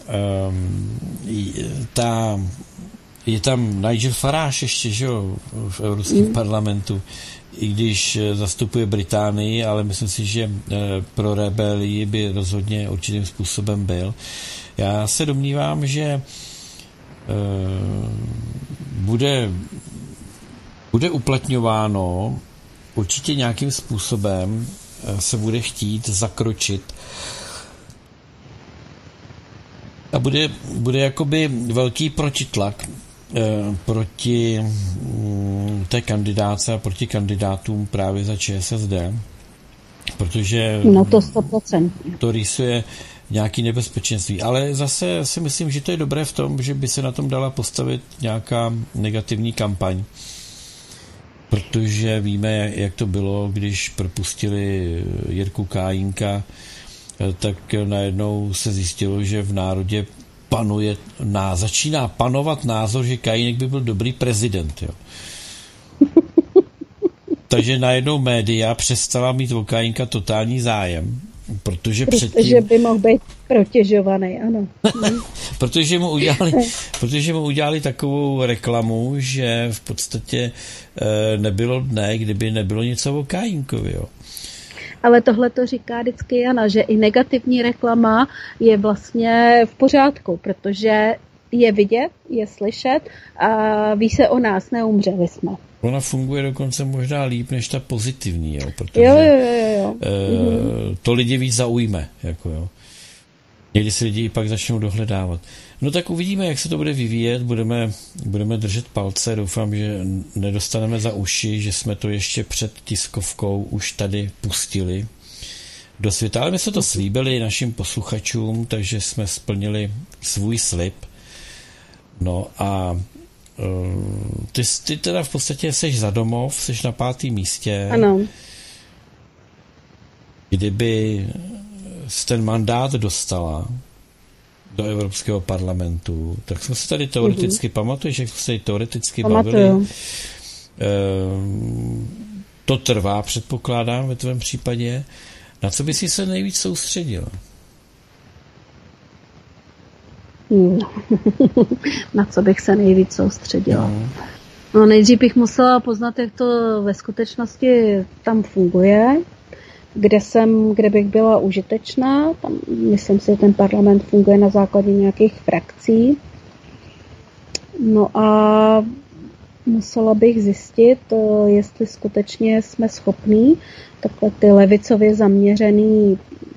je tam Nigel Farage ještě, že jo, v Evropském parlamentu, i když zastupuje Británii, ale myslím si, že pro rebelii by rozhodně určitým způsobem byl. Já se domnívám, že bude uplatňováno určitě nějakým způsobem, se bude chtít zakročit a bude jakoby velký protitlak proti té kandidáce a proti kandidátům právě za ČSSD, protože to 100%. To rýsuje nějaký nebezpečenství. Ale zase si myslím, že to je dobré v tom, že by se na tom dala postavit nějaká negativní kampaň, protože víme, jak to bylo, když propustili Jirku Kájínka, tak najednou se zjistilo, že v národě začíná panovat názor, že Kajínek by byl dobrý prezident. Jo. Takže najednou média přestala mít o Kajínka totální zájem, protože by mohl být protěžovaný, ano. protože mu udělali takovou reklamu, že v podstatě nebylo dne, kdyby nebylo něco o Kajínkovi. Jo. Ale tohle to říká vždycky Jana, že i negativní reklama je vlastně v pořádku, protože je vidět, je slyšet a ví se o nás, neumřeli jsme. Ona funguje dokonce možná líp než ta pozitivní, jo, protože jo. To lidi víc zaujme. Jako, jo. Někdy si lidi pak začnou dohledávat. No tak uvidíme, jak se to bude vyvíjet, budeme držet palce, doufám, že nedostaneme za uši, že jsme to ještě před tiskovkou už tady pustili do světa, ale my jsme to slíbili našim posluchačům, takže jsme splnili svůj slib. No a ty teda v podstatě seš za domov, seš na 5. místě. Ano. Kdyby ten mandát dostala do Evropského parlamentu, tak jsme se tady teoreticky pamatuješ, jak jsme se tady teoreticky bavili. To trvá, předpokládám, ve tvém případě. Na co by si se nejvíc soustředila? Na co bych se nejvíc soustředila? No, nejdřív bych musela poznat, jak to ve skutečnosti tam funguje, kde bych byla užitečná. Tam, myslím si, že ten parlament funguje na základě nějakých frakcí. No a musela bych zjistit, jestli skutečně jsme schopní takhle ty levicově zaměřený,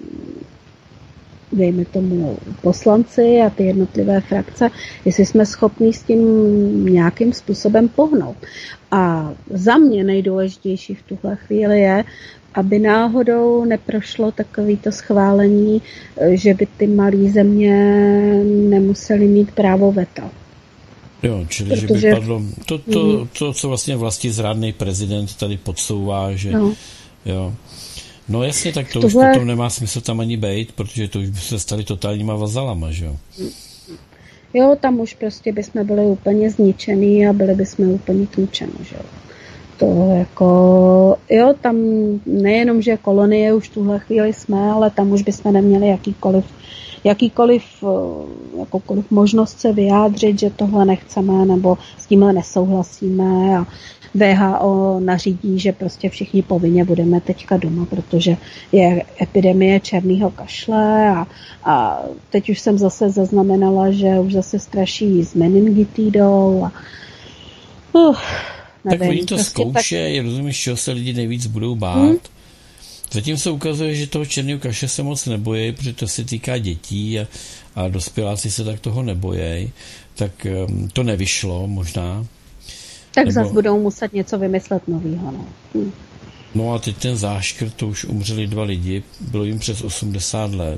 dejme tomu, poslanci a ty jednotlivé frakce, jestli jsme schopní s tím nějakým způsobem pohnout. A za mě nejdůležitější v tuhle chvíli je, aby náhodou neprošlo takovýto schválení, že by ty malé země nemusely mít právo veta. Jo, čili že by padlo to, co vlastně vlastizrádný prezident tady podsouvá, že jo. No jasně, tak to už potom nemá smysl tam ani bejt, protože to už by se stali totálníma vazalama, že jo. Jo, tam už prostě bychom byli úplně zničený a byli bychom úplně k ničemu, že jo. To jako, jo, tam nejenom, že kolonie už tuhle chvíli jsme, ale tam už bychom neměli jakoukoliv možnost se vyjádřit, že tohle nechceme nebo s tímhle nesouhlasíme a WHO nařídí, že prostě všichni povinně budeme teďka doma, protože je epidemie černého kašle a teď už jsem zase zaznamenala, že už zase straší s meningitidou a nevím, tak oni to prostě zkoušejí, rozumíš, čeho se lidi nejvíc budou bát. Zatím se ukazuje, že toho černého kaše se moc nebojí, protože to se týká dětí a dospěláci se tak toho nebojí. Tak to nevyšlo možná. Tak zase budou muset něco vymyslet novýho. No. No a teď ten záškrt, to už umřeli 2 lidi, bylo jim přes 80 let.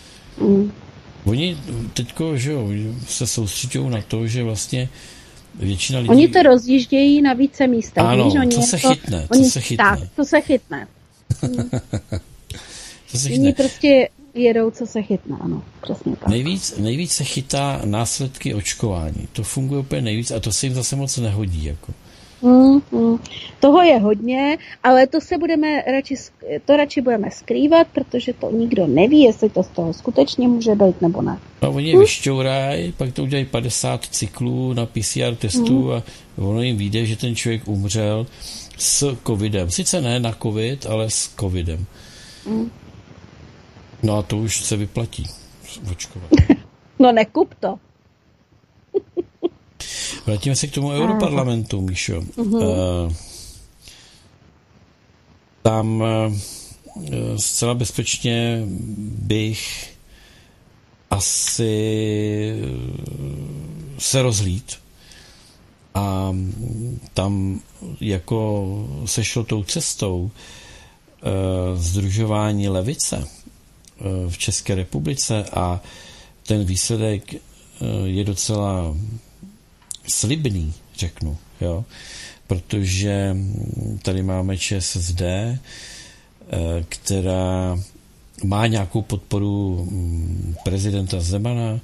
Oni teďko, že jo, se soustředují na to, že vlastně většina lidí... Oni to rozjíždějí na více místech. Ano, co se chytne. Tak, co se chytne. Oni prostě jedou, co se chytne, ano, přesně tak. Nejvíc se chytá následky očkování. To funguje úplně nejvíc a to se jim zase moc nehodí. Jako. Toho je hodně, ale to se radši budeme skrývat, protože to nikdo neví, jestli to z toho skutečně může být nebo ne. No, oni je vyšťourají, pak to udělají 50 cyklů na PCR testu a ono jim vyjde, že ten člověk umřel s covidem. Sice ne na covid, ale s covidem. No a to už se vyplatí očkovat. No nekup to. Vrátíme se k tomu Europarlamentu, Míšo. Tam zcela bezpečně bych asi se rozhlídl a tam jako sešlo tou cestou sdružování levice v České republice a ten výsledek je docela slibný, řeknu, jo, protože tady máme ČSSD, která má nějakou podporu prezidenta Zemana,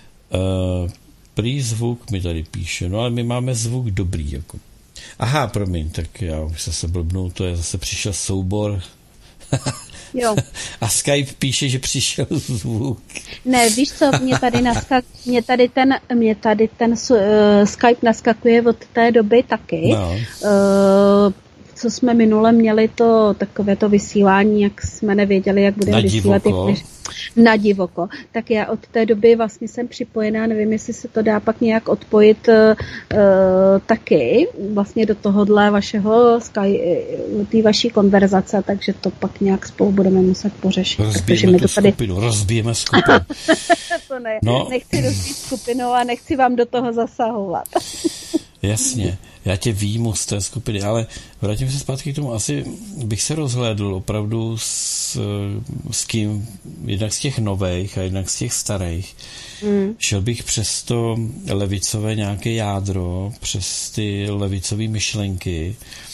prý zvuk mi tady píše, no ale my máme zvuk dobrý, jako. Aha, promiň, tak já už se blbnu, to je zase přišel soubor. Jo. A Skype píše, že přišel zvuk. Ne, víš co, mě tady ten Skype naskakuje od té doby taky. No. Co jsme minule měli takové to vysílání, jak jsme nevěděli, jak budeme vysílat. Na divoko. Tak já od té doby vlastně jsem připojená, nevím, jestli se to dá pak nějak odpojit taky vlastně do tohohle vašeho té vaší konverzace, takže to pak nějak spolu budeme muset pořešit. Rozbijeme skupinu. To ne, nechci rozbít skupinu a nechci vám do toho zasahovat. Jasně, já tě výjmu z té skupiny, ale vrátím se zpátky k tomu, asi bych se rozhlédl opravdu s kým, jednak z těch nových a jednak z těch starých. Šel bych přes to levicové nějaké jádro, přes ty levicové myšlenky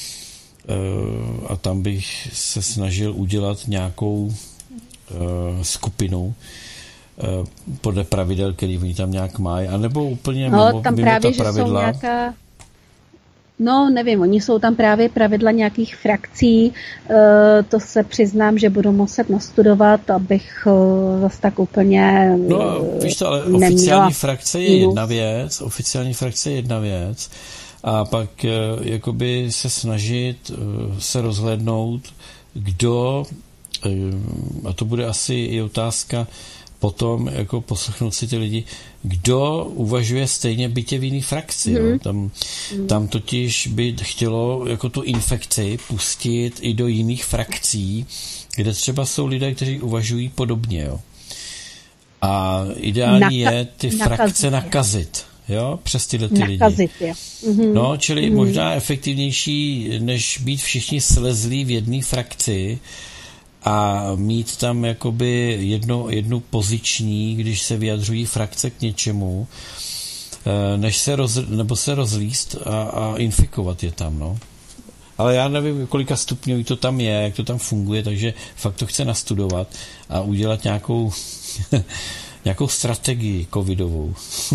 a tam bych se snažil udělat nějakou skupinu podle pravidel, který oni tam nějak mají, anebo úplně mimo ta pravidla. Nějaká... No, nevím, oni jsou tam právě pravidla nějakých frakcí, to se přiznám, že budu muset nastudovat, abych zase tak úplně no, víš to, ale oficiální frakce je jedna věc a pak jakoby se snažit se rozhlédnout, kdo, a to bude asi i otázka potom jako poslechnout si ty lidi, kdo uvažuje stejně bytě v jiný frakci. Jo? Tam totiž by chtělo jako tu infekci pustit i do jiných frakcí, kde třeba jsou lidé, kteří uvažují podobně. Jo? A ideální je ty frakce nakazit. Jo? Přes tyhle ty lidi. No, čili možná efektivnější, než být všichni slezlí v jedné frakci, a mít tam jakoby jednu poziční, když se vyjadřují frakce k něčemu, než se rozlíst a infikovat je tam, no. Ale já nevím, kolika stupňů to tam je, jak to tam funguje, takže fakt to chce nastudovat a udělat nějakou strategii covidovou.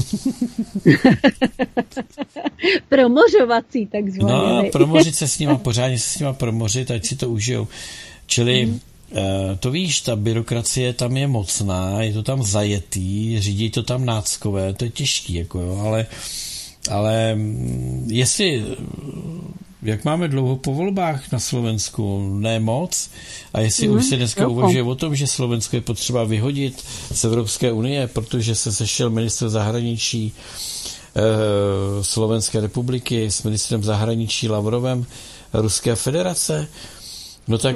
Promořovací takzvaně. No, promořit se s nima, pořádně se s nima promořit, ať si to užijou. Čili to víš, ta byrokracie tam je mocná, je to tam zajetý, řídí to tam náckové, to je těžký, jako jo, ale jestli, jak máme dlouho po volbách na Slovensku, ne moc, a jestli už se dneska uvažuje o tom, že Slovensko je potřeba vyhodit z Evropské unie, protože se sešel ministr zahraničí Slovenské republiky s ministrem zahraničí Lavrovem Ruské federace, no tak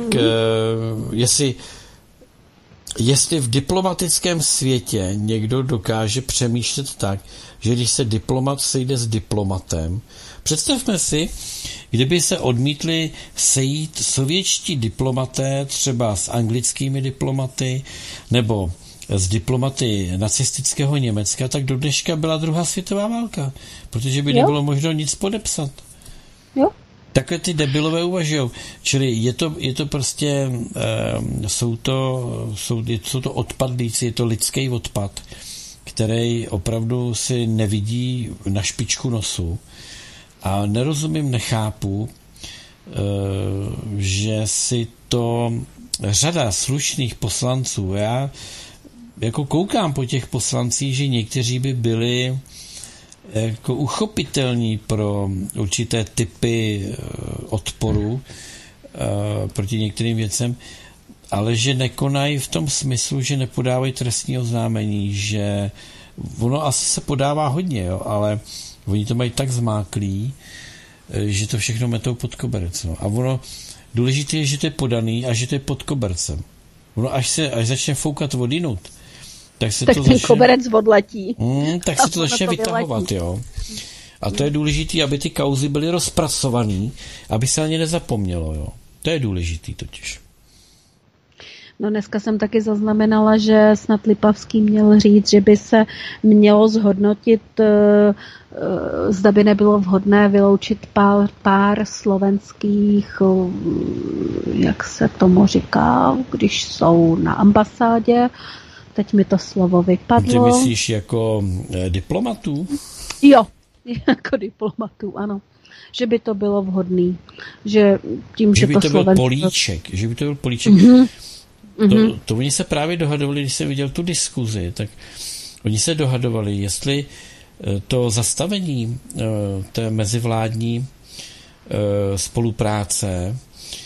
jestli v diplomatickém světě někdo dokáže přemýšlet tak, že když se diplomat sejde s diplomatem, představme si, kdyby se odmítli sejít sovětští diplomaté třeba s anglickými diplomaty nebo s diplomaty nacistického Německa, tak do dneška byla druhá světová válka, protože by nebylo možno nic podepsat. Jo. Takhle ty debilové uvažujou. Čili je to prostě, jsou to odpadlíci, je to lidský odpad, který opravdu si nevidí na špičku nosu. A nerozumím, nechápu, že si to řada slušných poslanců, já jako koukám po těch poslancích, že někteří by byli jako uchopitelní pro určité typy odporu proti některým věcem, ale že nekonají v tom smyslu, že nepodávají trestní oznámení, že ono asi se podává hodně, jo, ale oni to mají tak zmáklý, že to všechno metou pod koberec. No. A ono důležité je, že to je podaný a že to je pod kobercem. Ono až začne foukat odinut, tak ten koberec odletí. Tak se to začne vytahovat, jo. A to je důležité, aby ty kauzy byly rozpracovaný, aby se ani nezapomnělo, jo. To je důležitý totiž. No dneska jsem taky zaznamenala, že snad Lipavský měl říct, že by se mělo zhodnotit, zda by nebylo vhodné vyloučit pár slovenských, jak se tomu říká, když jsou na ambasádě. Teď mi to slovo vypadlo. Ty myslíš jako diplomatů? Jo, jako diplomatů, ano. Že by to bylo vhodný. Že tím, že by to byl políček. Že by to byl políček. To oni se právě dohadovali, když jsem viděl tu diskuzi, tak oni se dohadovali, jestli to zastavení té mezivládní spolupráce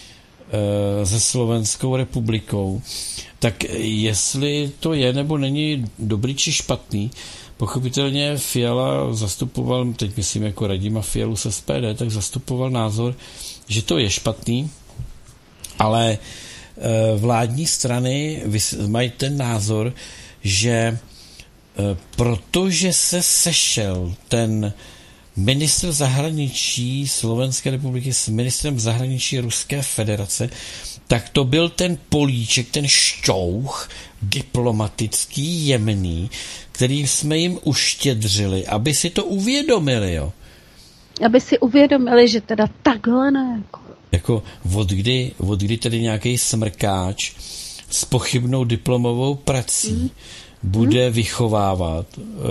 se Slovenskou republikou, tak jestli to je nebo není dobrý či špatný. Pochopitelně Fiala zastupoval, teď myslím jako Radima Fialu z SPD, tak zastupoval názor, že to je špatný, ale vládní strany mají ten názor, že protože se sešel ten ministr zahraničí Slovenské republiky s ministrem zahraničí Ruské federace, tak to byl ten políček, ten šťouch diplomatický, jemný, který jsme jim uštědřili, aby si to uvědomili, jo. Aby si uvědomili, že teda takhle ne. Jako od kdy tedy nějaký smrkáč s pochybnou diplomovou prací bude vychovávat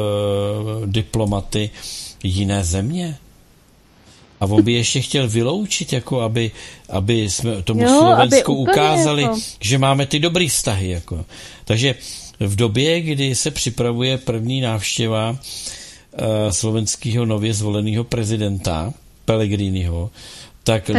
diplomaty jiné země? A on by ještě chtěl vyloučit, jako aby jsme tomu Slovensku ukázali, jako, že máme ty dobrý vztahy. Jako. Takže v době, kdy se připravuje první návštěva slovenského nově zvoleného prezidenta Pellegriniho, tak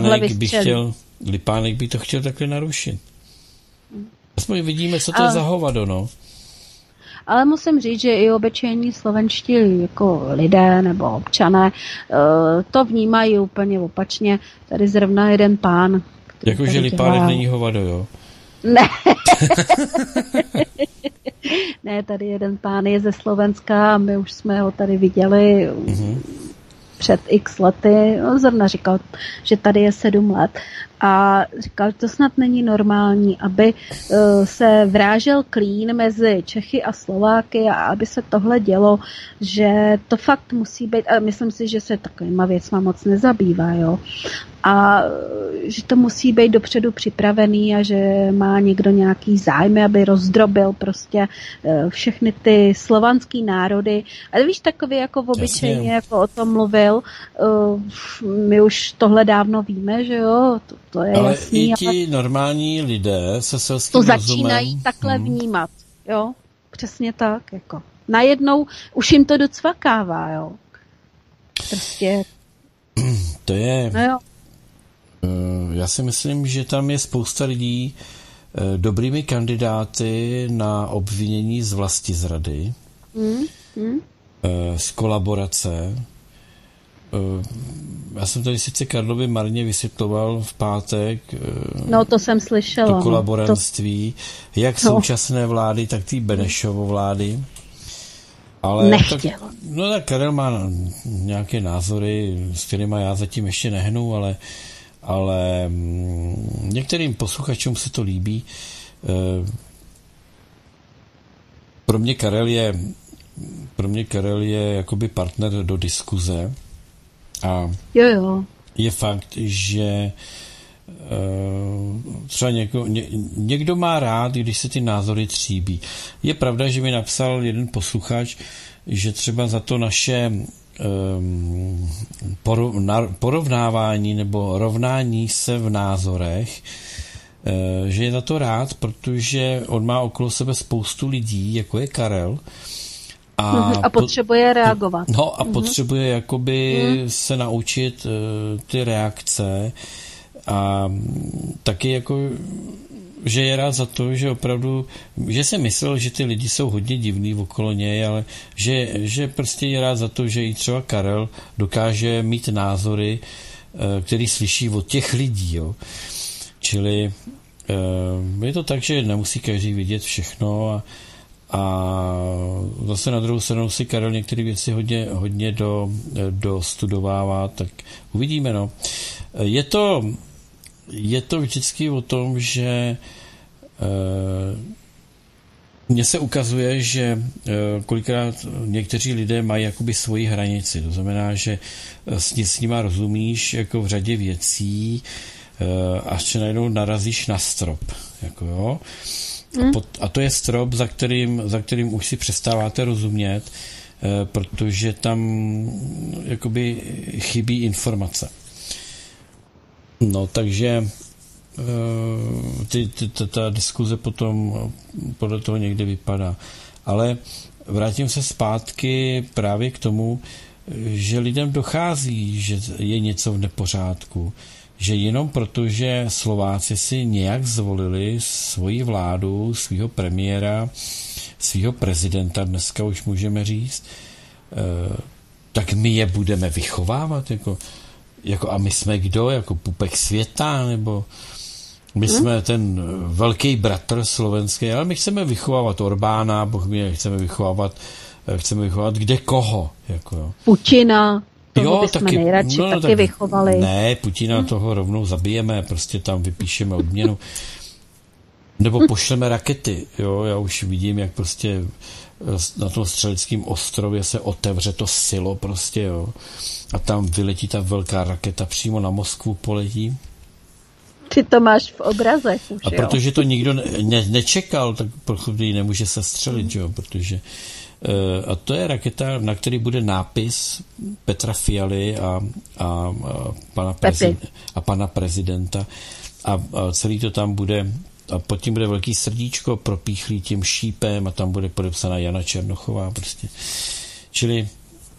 Lipánek by to chtěl takhle narušit. Aspoň vidíme, co to je za hovado, no. Ale musím říct, že i obyčejní slovenští jako lidé nebo občané to vnímají úplně opačně. Tady zrovna jeden pán. Jakože Lipánek není hovado, jo? Ne. Ne, tady jeden pán je ze Slovenska a my už jsme ho tady viděli před x lety. On zrovna říkal, že tady je 7 let. A říkal, to snad není normální, aby se vrážel klín mezi Čechy a Slováky a aby se tohle dělo, že to fakt musí být, a myslím si, že se takovýma věcma moc nezabývá, jo. A že to musí být dopředu připravený a že má někdo nějaký zájmy, aby rozdrobil prostě všechny ty slovanský národy. Ale víš, takový jako obyčejně, jako o tom mluvil, my už tohle dávno víme, že jo, to je ale jasný. I ti normální lidé se selským to rozumem začínají takhle vnímat, jo, přesně tak, jako. Najednou už jim to docvakává, jo. Prostě. To je. No jo. Já si myslím, že tam je spousta lidí dobrými kandidáty na obvinění z vlastizrady, z kolaborace. Já jsem tady sice Karlovi marně vysvětloval v pátek no, to jsem slyšela, to kolaborantství, jak současné vlády, tak ty Benešovo vlády. Ale nechtěl. Tak Karel má nějaké názory, s kterými já zatím ještě nehnu, ale některým posluchačům se to líbí. Pro mě Karel je jakoby partner do diskuze a jo. Je fakt, že třeba někdo má rád, když se ty názory tříbí. Je pravda, že mi napsal jeden posluchač, že třeba za to naše porovnávání nebo rovnání se v názorech, že je za to rád, protože on má okolo sebe spoustu lidí, jako je Karel, a potřebuje reagovat. No a potřebuje jakoby se naučit ty reakce a taky jako, že je rád za to, že opravdu, že si myslel, že ty lidi jsou hodně divný okolo něj, ale že prostě je rád za to, že i třeba Karel dokáže mít názory, který slyší od těch lidí, jo. Čili je to tak, že nemusí každý vidět všechno a zase na druhou stranu si Karel některé věci hodně dostudovává, tak uvidíme, no. Je to vždycky o tom, že mně se ukazuje, že kolikrát někteří lidé mají jakoby svoji hranici. To znamená, že s nima rozumíš jako v řadě věcí, až se najednou narazíš na strop. Jako jo. A to je strop, za kterým už si přestáváte rozumět, protože tam jakoby chybí informace. No, takže ta diskuze potom podle toho někde vypadá. Ale vrátím se zpátky právě k tomu, že lidem dochází, že je něco v nepořádku. Že jenom proto, že Slováci si nějak zvolili svoji vládu, svého premiéra, svého prezidenta, dneska už můžeme říct, tak my je budeme vychovávat, jako a my jsme kdo? Jako pupek světa? Nebo my jsme ten velký bratr slovenský, ale my chceme vychovávat Orbána, my chceme vychovávat kde koho? Jako, jo. Putina. Toho bychom nejradši taky vychovali. Ne, Putina toho rovnou zabijeme, prostě tam vypíšeme odměnu. Nebo pošleme rakety, jo, já už vidím, jak prostě na tom Střeleckém ostrově se otevře to silo prostě, jo. A tam vyletí ta velká raketa, přímo na Moskvu poletí. Ty to máš v obrazech už, a protože to nikdo nečekal, tak ji nemůže se střelit, jo, protože a to je raketa, na který bude nápis Petra Fialy a pana prezidenta a celý to tam bude a pod tím bude velký srdíčko propíchlý tím šípem a tam bude podepsaná Jana Černochová prostě. Čili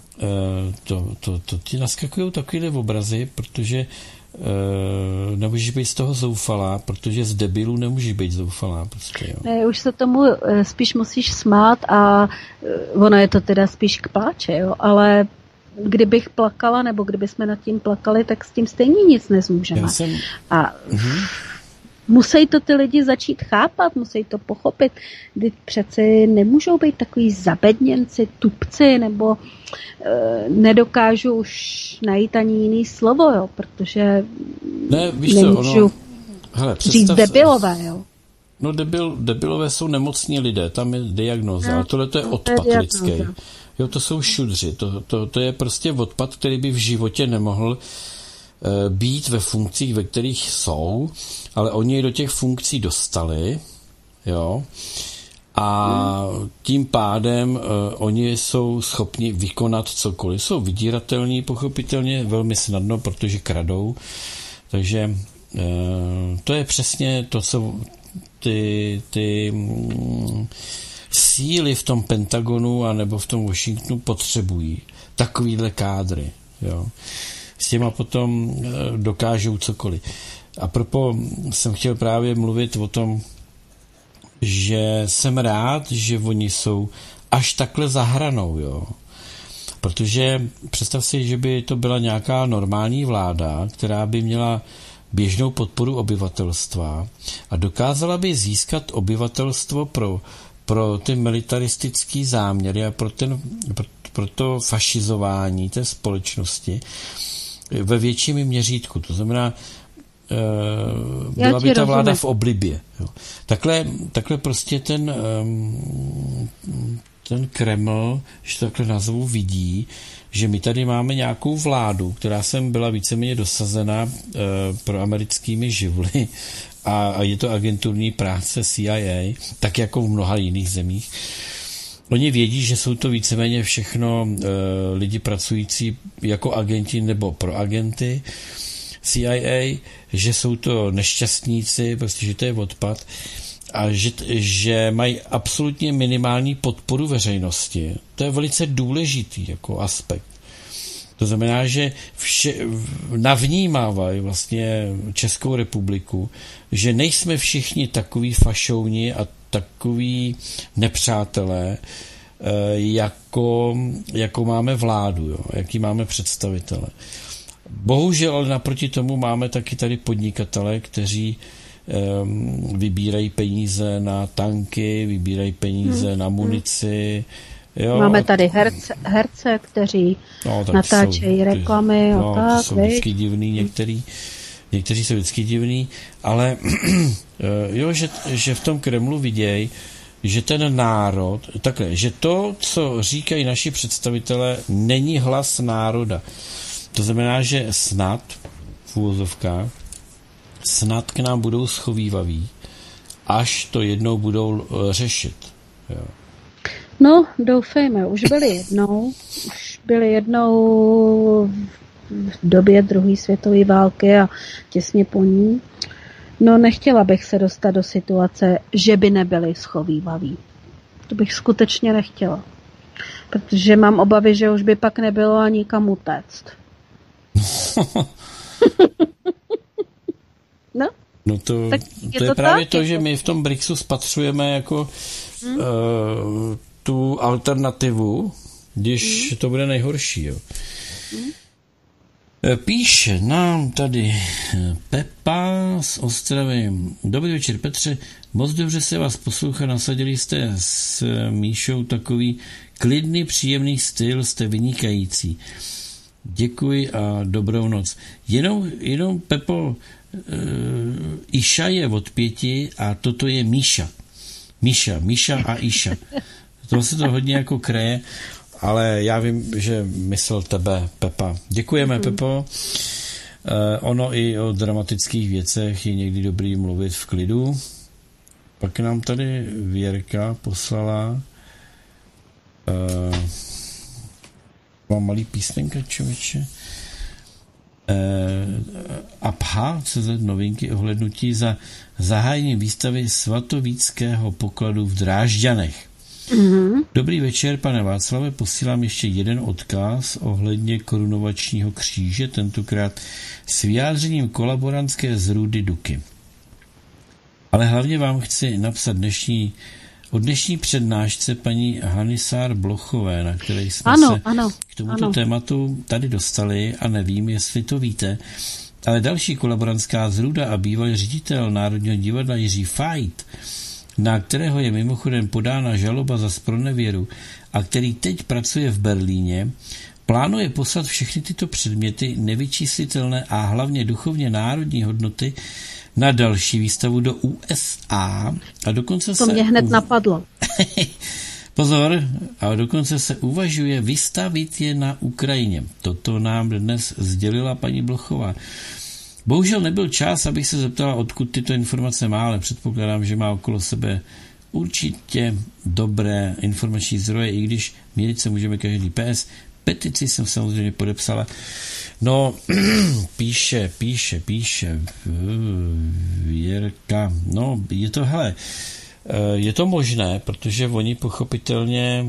to ti naskakují takovýhle obrazy, protože nemůžeš být z toho zoufalá, protože z debilů nemůžeš být zoufalá. Prostě, jo. Ne, už se tomu spíš musíš smát a ono je to teda spíš k pláče, jo, ale kdybych plakala, nebo kdybychom nad tím plakali, tak s tím stejně nic nezmůžeme. musí to ty lidi začít chápat, musí to pochopit. Kdy přeci nemůžou být takový zabedněnci, tupci, nebo nedokážu už najít ani jiný slovo, jo, protože nemůžu říct debilové, jo. No debilové jsou nemocní lidé, tam je diagnóza, ale tohle to je odpad lidský. Jo, to jsou šudři, to je prostě odpad, který by v životě nemohl být ve funkcích, ve kterých jsou, ale oni je do těch funkcí dostali, jo, a tím pádem oni jsou schopni vykonat cokoliv. Jsou vydíratelní, pochopitelně, velmi snadno, protože kradou, takže to je přesně to, co ty síly v tom Pentagonu a nebo v tom Washingtonu potřebují. Takovýhle kádry, jo. S těma potom dokážou cokoliv. A proto jsem chtěl právě mluvit o tom, že jsem rád, že oni jsou až takhle za hranou, jo. Protože představ si, že by to byla nějaká normální vláda, která by měla běžnou podporu obyvatelstva a dokázala by získat obyvatelstvo pro ty militaristické záměry a pro to fašizování té společnosti ve větším měřítku. To znamená, byla by ta vláda v oblibě. Jo. Takhle prostě ten Kreml, že to takhle nazvu, vidí, že my tady máme nějakou vládu, která sem byla víceméně dosazena pro americkými živly a je to agenturní práce CIA, tak jako v mnoha jiných zemích. Oni vědí, že jsou to víceméně všechno lidi pracující jako agenti nebo pro agenty CIA, že jsou to nešťastníci, prostě, že to je odpad a že mají absolutně minimální podporu veřejnosti. To je velice důležitý jako aspekt. To znamená, že navnímávají vlastně Českou republiku, že nejsme všichni takový fašouni a takový nepřátelé, jako máme vládu, jo, jaký máme představitele. Bohužel, ale naproti tomu máme taky tady podnikatele, kteří vybírají peníze na tanky, vybírají peníze na munici. Jo, máme tady herce, kteří natáčejí reklamy. To jsou vždycky divný, někteří jsou vždycky divný, ale jo, že v tom Kremlu vidějí, že ten národ, takhle, že to, co říkají naši představitelé, není hlas národa. To znamená, že snad v uvozovkách snad k nám budou schovývaví, až to jednou budou řešit. Jo. No, doufejme, už byli jednou v době druhé světové války a těsně po ní. No, nechtěla bych se dostat do situace, že by nebyli schovývaví. To bych skutečně nechtěla. Protože mám obavy, že už by pak nebylo ani kam utéct. No to je právě to, že my v tom BRICSu spatřujeme jako tu alternativu, když to bude nejhorší. Jo. Píše nám tady Pepa z Ostravy. Dobrý večer, Petře. Moc dobře se vás poslouchá. Nasadili jste s Míšou takový klidný, příjemný styl. Jste vynikající. Děkuji a dobrou noc. Jenom Pepo, Iša je od 5 a toto je Míša. Míša a Iša. To se to hodně jako kreje, ale já vím, že myslel tebe, Pepa. Děkujeme, Pepo. Ono i o dramatických věcech je někdy dobrý mluvit v klidu. Pak nám tady Věrka poslala mám malý písmenka, člověče. Abha, CZ novinky ohlednutí za zahájení výstavy svatovíckého pokladu v Drážďanech. Mm-hmm. Dobrý večer, pane Václave, posílám ještě jeden odkaz ohledně korunovačního kříže, tentokrát s vyjádřením kolaborantské zrůdy Duky. Ale hlavně vám chci napsat o dnešní přednášce paní Hanisár Blochové, na které jsme se k tomuto tématu tady dostali a nevím, jestli to víte. ale další kolaborantská zrůda a bývalý ředitel Národního divadla Jiří Fajt, na kterého je mimochodem podána žaloba za zpronevěru a který teď pracuje v Berlíně, plánuje poslat všechny tyto předměty nevyčíslitelné a hlavně duchovně národní hodnoty na další výstavu do USA a dokonce to mě hned napadlo. Pozor, a dokonce se uvažuje vystavit je na Ukrajině. Toto nám dnes sdělila paní Blochová. Bohužel nebyl čas, abych se zeptala, odkud tyto informace má, ale předpokládám, že má okolo sebe určitě dobré informační zdroje, i když měřit se můžeme každý. PS. Petici jsem samozřejmě podepsala. No, píše Jirka. No, je to možné, protože oni pochopitelně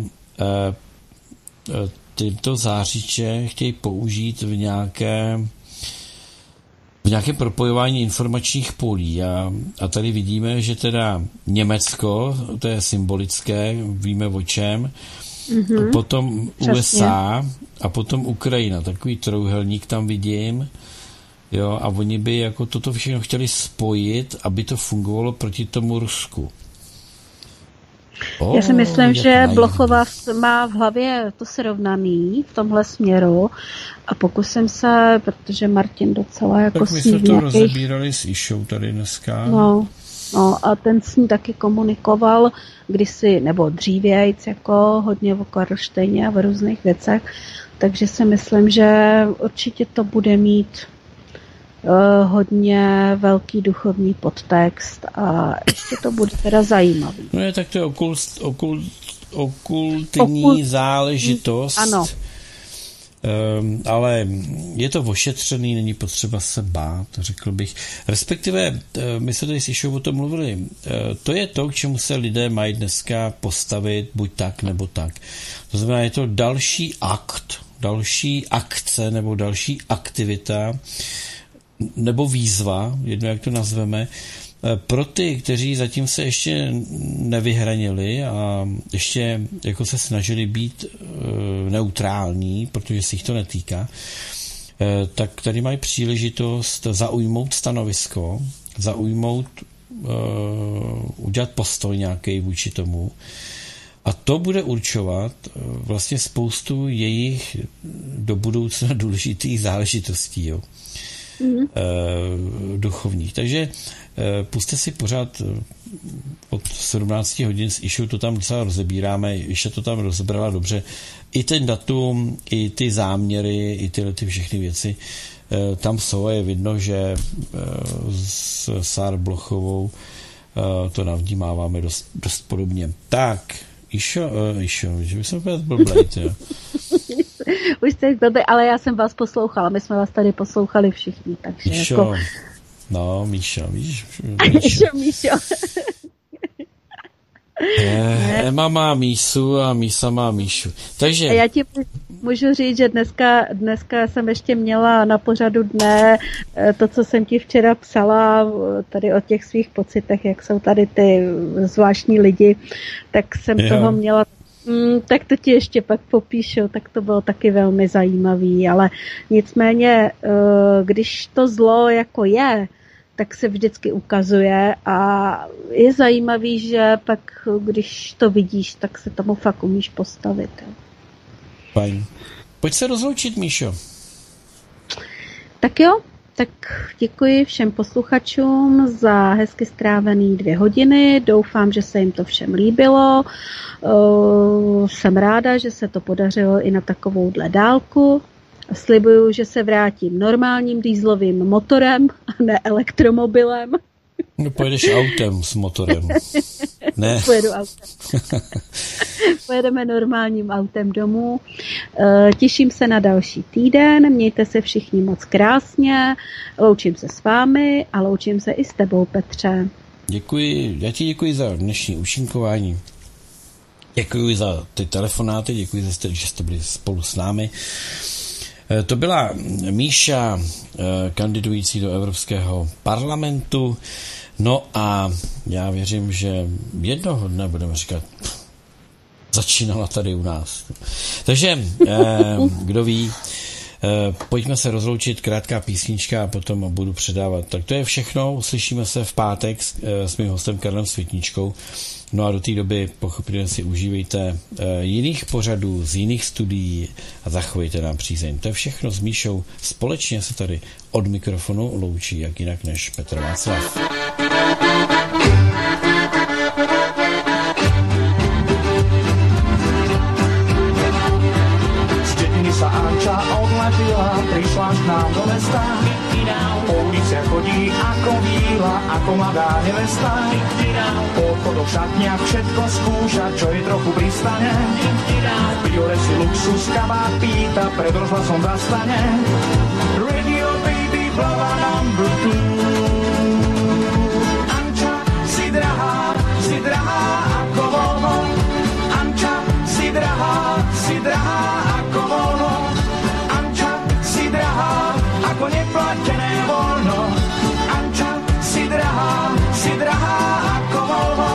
tyto zářiče chtějí použít v nějakém propojování informačních polí. A tady vidíme, že teda Německo, to je symbolické, víme o čem, potom přesně. USA a potom Ukrajina. Takový trojúhelník tam vidím. Jo, a oni by jako toto všechno chtěli spojit, aby to fungovalo proti tomu Rusku. Já si myslím, že Blochová má v hlavě to srovnaný v tomhle směru a pokusím se, protože Martin docela jako tak my jsme to rozebírali s Išou tady dneska. No, a ten s ní taky komunikoval kdysi, nebo dřívějc, jako hodně o Karlštejně a v různých věcech, takže si myslím, že určitě to bude mít hodně velký duchovní podtext a ještě to bude teda zajímavý. No je tak to je okultní záležitost. Ano. Ale je to ošetřený, není potřeba se bát, řekl bych. Respektive, my se tady s Išou o tom mluvili, to je to, k čemu se lidé mají dneska postavit, buď tak, nebo tak. To znamená, je to další akt, další akce, nebo další aktivita, nebo výzva, jedno jak to nazveme, pro ty, kteří zatím se ještě nevyhranili a ještě jako se snažili být neutrální, protože se jich to netýká, tak tady mají příležitost zaujmout stanovisko, udělat postoj nějaký vůči tomu a to bude určovat vlastně spoustu jejich do budoucna důležitých záležitostí, jo. Duchovních. Takže puste si pořád od 17 hodin s Išou, to tam docela rozebíráme, Iša to tam rozebrala dobře. I ten datum, i ty záměry, i tyhle ty všechny věci tam jsou a je vidno, že s Sár Blochovou to navnímáváme dost podobně. Tak, Išo, že by jsem byl blblej, jo. Už jste blbý, ale já jsem vás poslouchala, my jsme vás tady poslouchali všichni, takže Míšo, jako... No, Míšo. Míšo. Ema má Mísu a Mísa má Míšu. Takže... Já ti můžu říct, že dneska jsem ještě měla na pořadu dne to, co jsem ti včera psala, tady o těch svých pocitech, jak jsou tady ty zvláštní lidi, tak jsem toho měla... tak to ti ještě pak popíšu, tak to bylo taky velmi zajímavý, ale nicméně, když to zlo jako je, tak se vždycky ukazuje a je zajímavý, že pak, když to vidíš, tak se tomu fakt umíš postavit. Fajn. Pojď se rozloučit, Míšo. Tak jo, tak děkuji všem posluchačům za hezky strávený 2 hodiny. Doufám, že se jim to všem líbilo. Jsem ráda, že se to podařilo i na takovouhle dálku. Slibuju, že se vrátím normálním dýzlovým motorem a ne elektromobilem. No pojedeš autem s motorem. Ne. Pojedu autem. Pojedeme normálním autem domů. Těším se na další týden. Mějte se všichni moc krásně. Loučím se s vámi a loučím se i s tebou, Petře. Děkuji. Já ti děkuji za dnešní účinkování. Děkuji za ty telefonáty, děkuji, že jste byli spolu s námi. To byla Míša, kandidující do Evropského parlamentu. No a já věřím, že jednoho dne budeme říkat, začínala tady u nás. Takže, kdo ví, Pojďme se rozloučit, krátká písnička a potom budu předávat. Tak to je všechno, uslyšíme se v pátek s mým hostem Karlem Světničkou. No a do té doby pochopitelně si užívejte jiných pořadů z jiných studií a zachovejte nám přízeň. To je všechno s Míšou. Společně se tady od mikrofonu loučí jak jinak než Petr Václav. Sa Anča odletila, prišla k nám do mesta. Po uliciach chodí ako víla, ako mladá nevesta. Po obchodoch, šatniach všetko skúša, čo je trochu pristane. V priore si luxus kabát pýta, pred rozhlasom zastane. Radio baby, blava number 2. Anča, si drahá ako Volvo. Anča, si drahá ako Volvo. Anča, si drahá ako neplatené voľno. Anča, si drahá ako Volvo.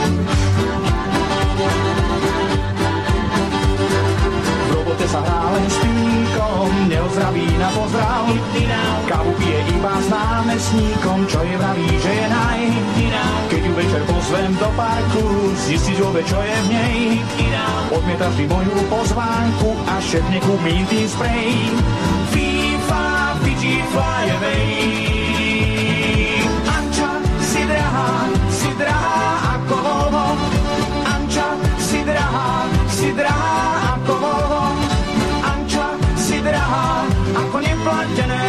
V robote sa hrá len s píkom, neozdraví na pozdrav. Kávu pije iba s námestníkom, čo je vraví, že je naj. Keď ju večer pozvem do parku, zistiť vôbec, čo je v nej. Odmietaš ty moju pozvánku a šéf nekúpí tým sprej. FIFA, Fiji, fly away. Anča, si drahá ako Volvo. Anča, si drahá ako Volvo. Anča, si drahá ako neplatené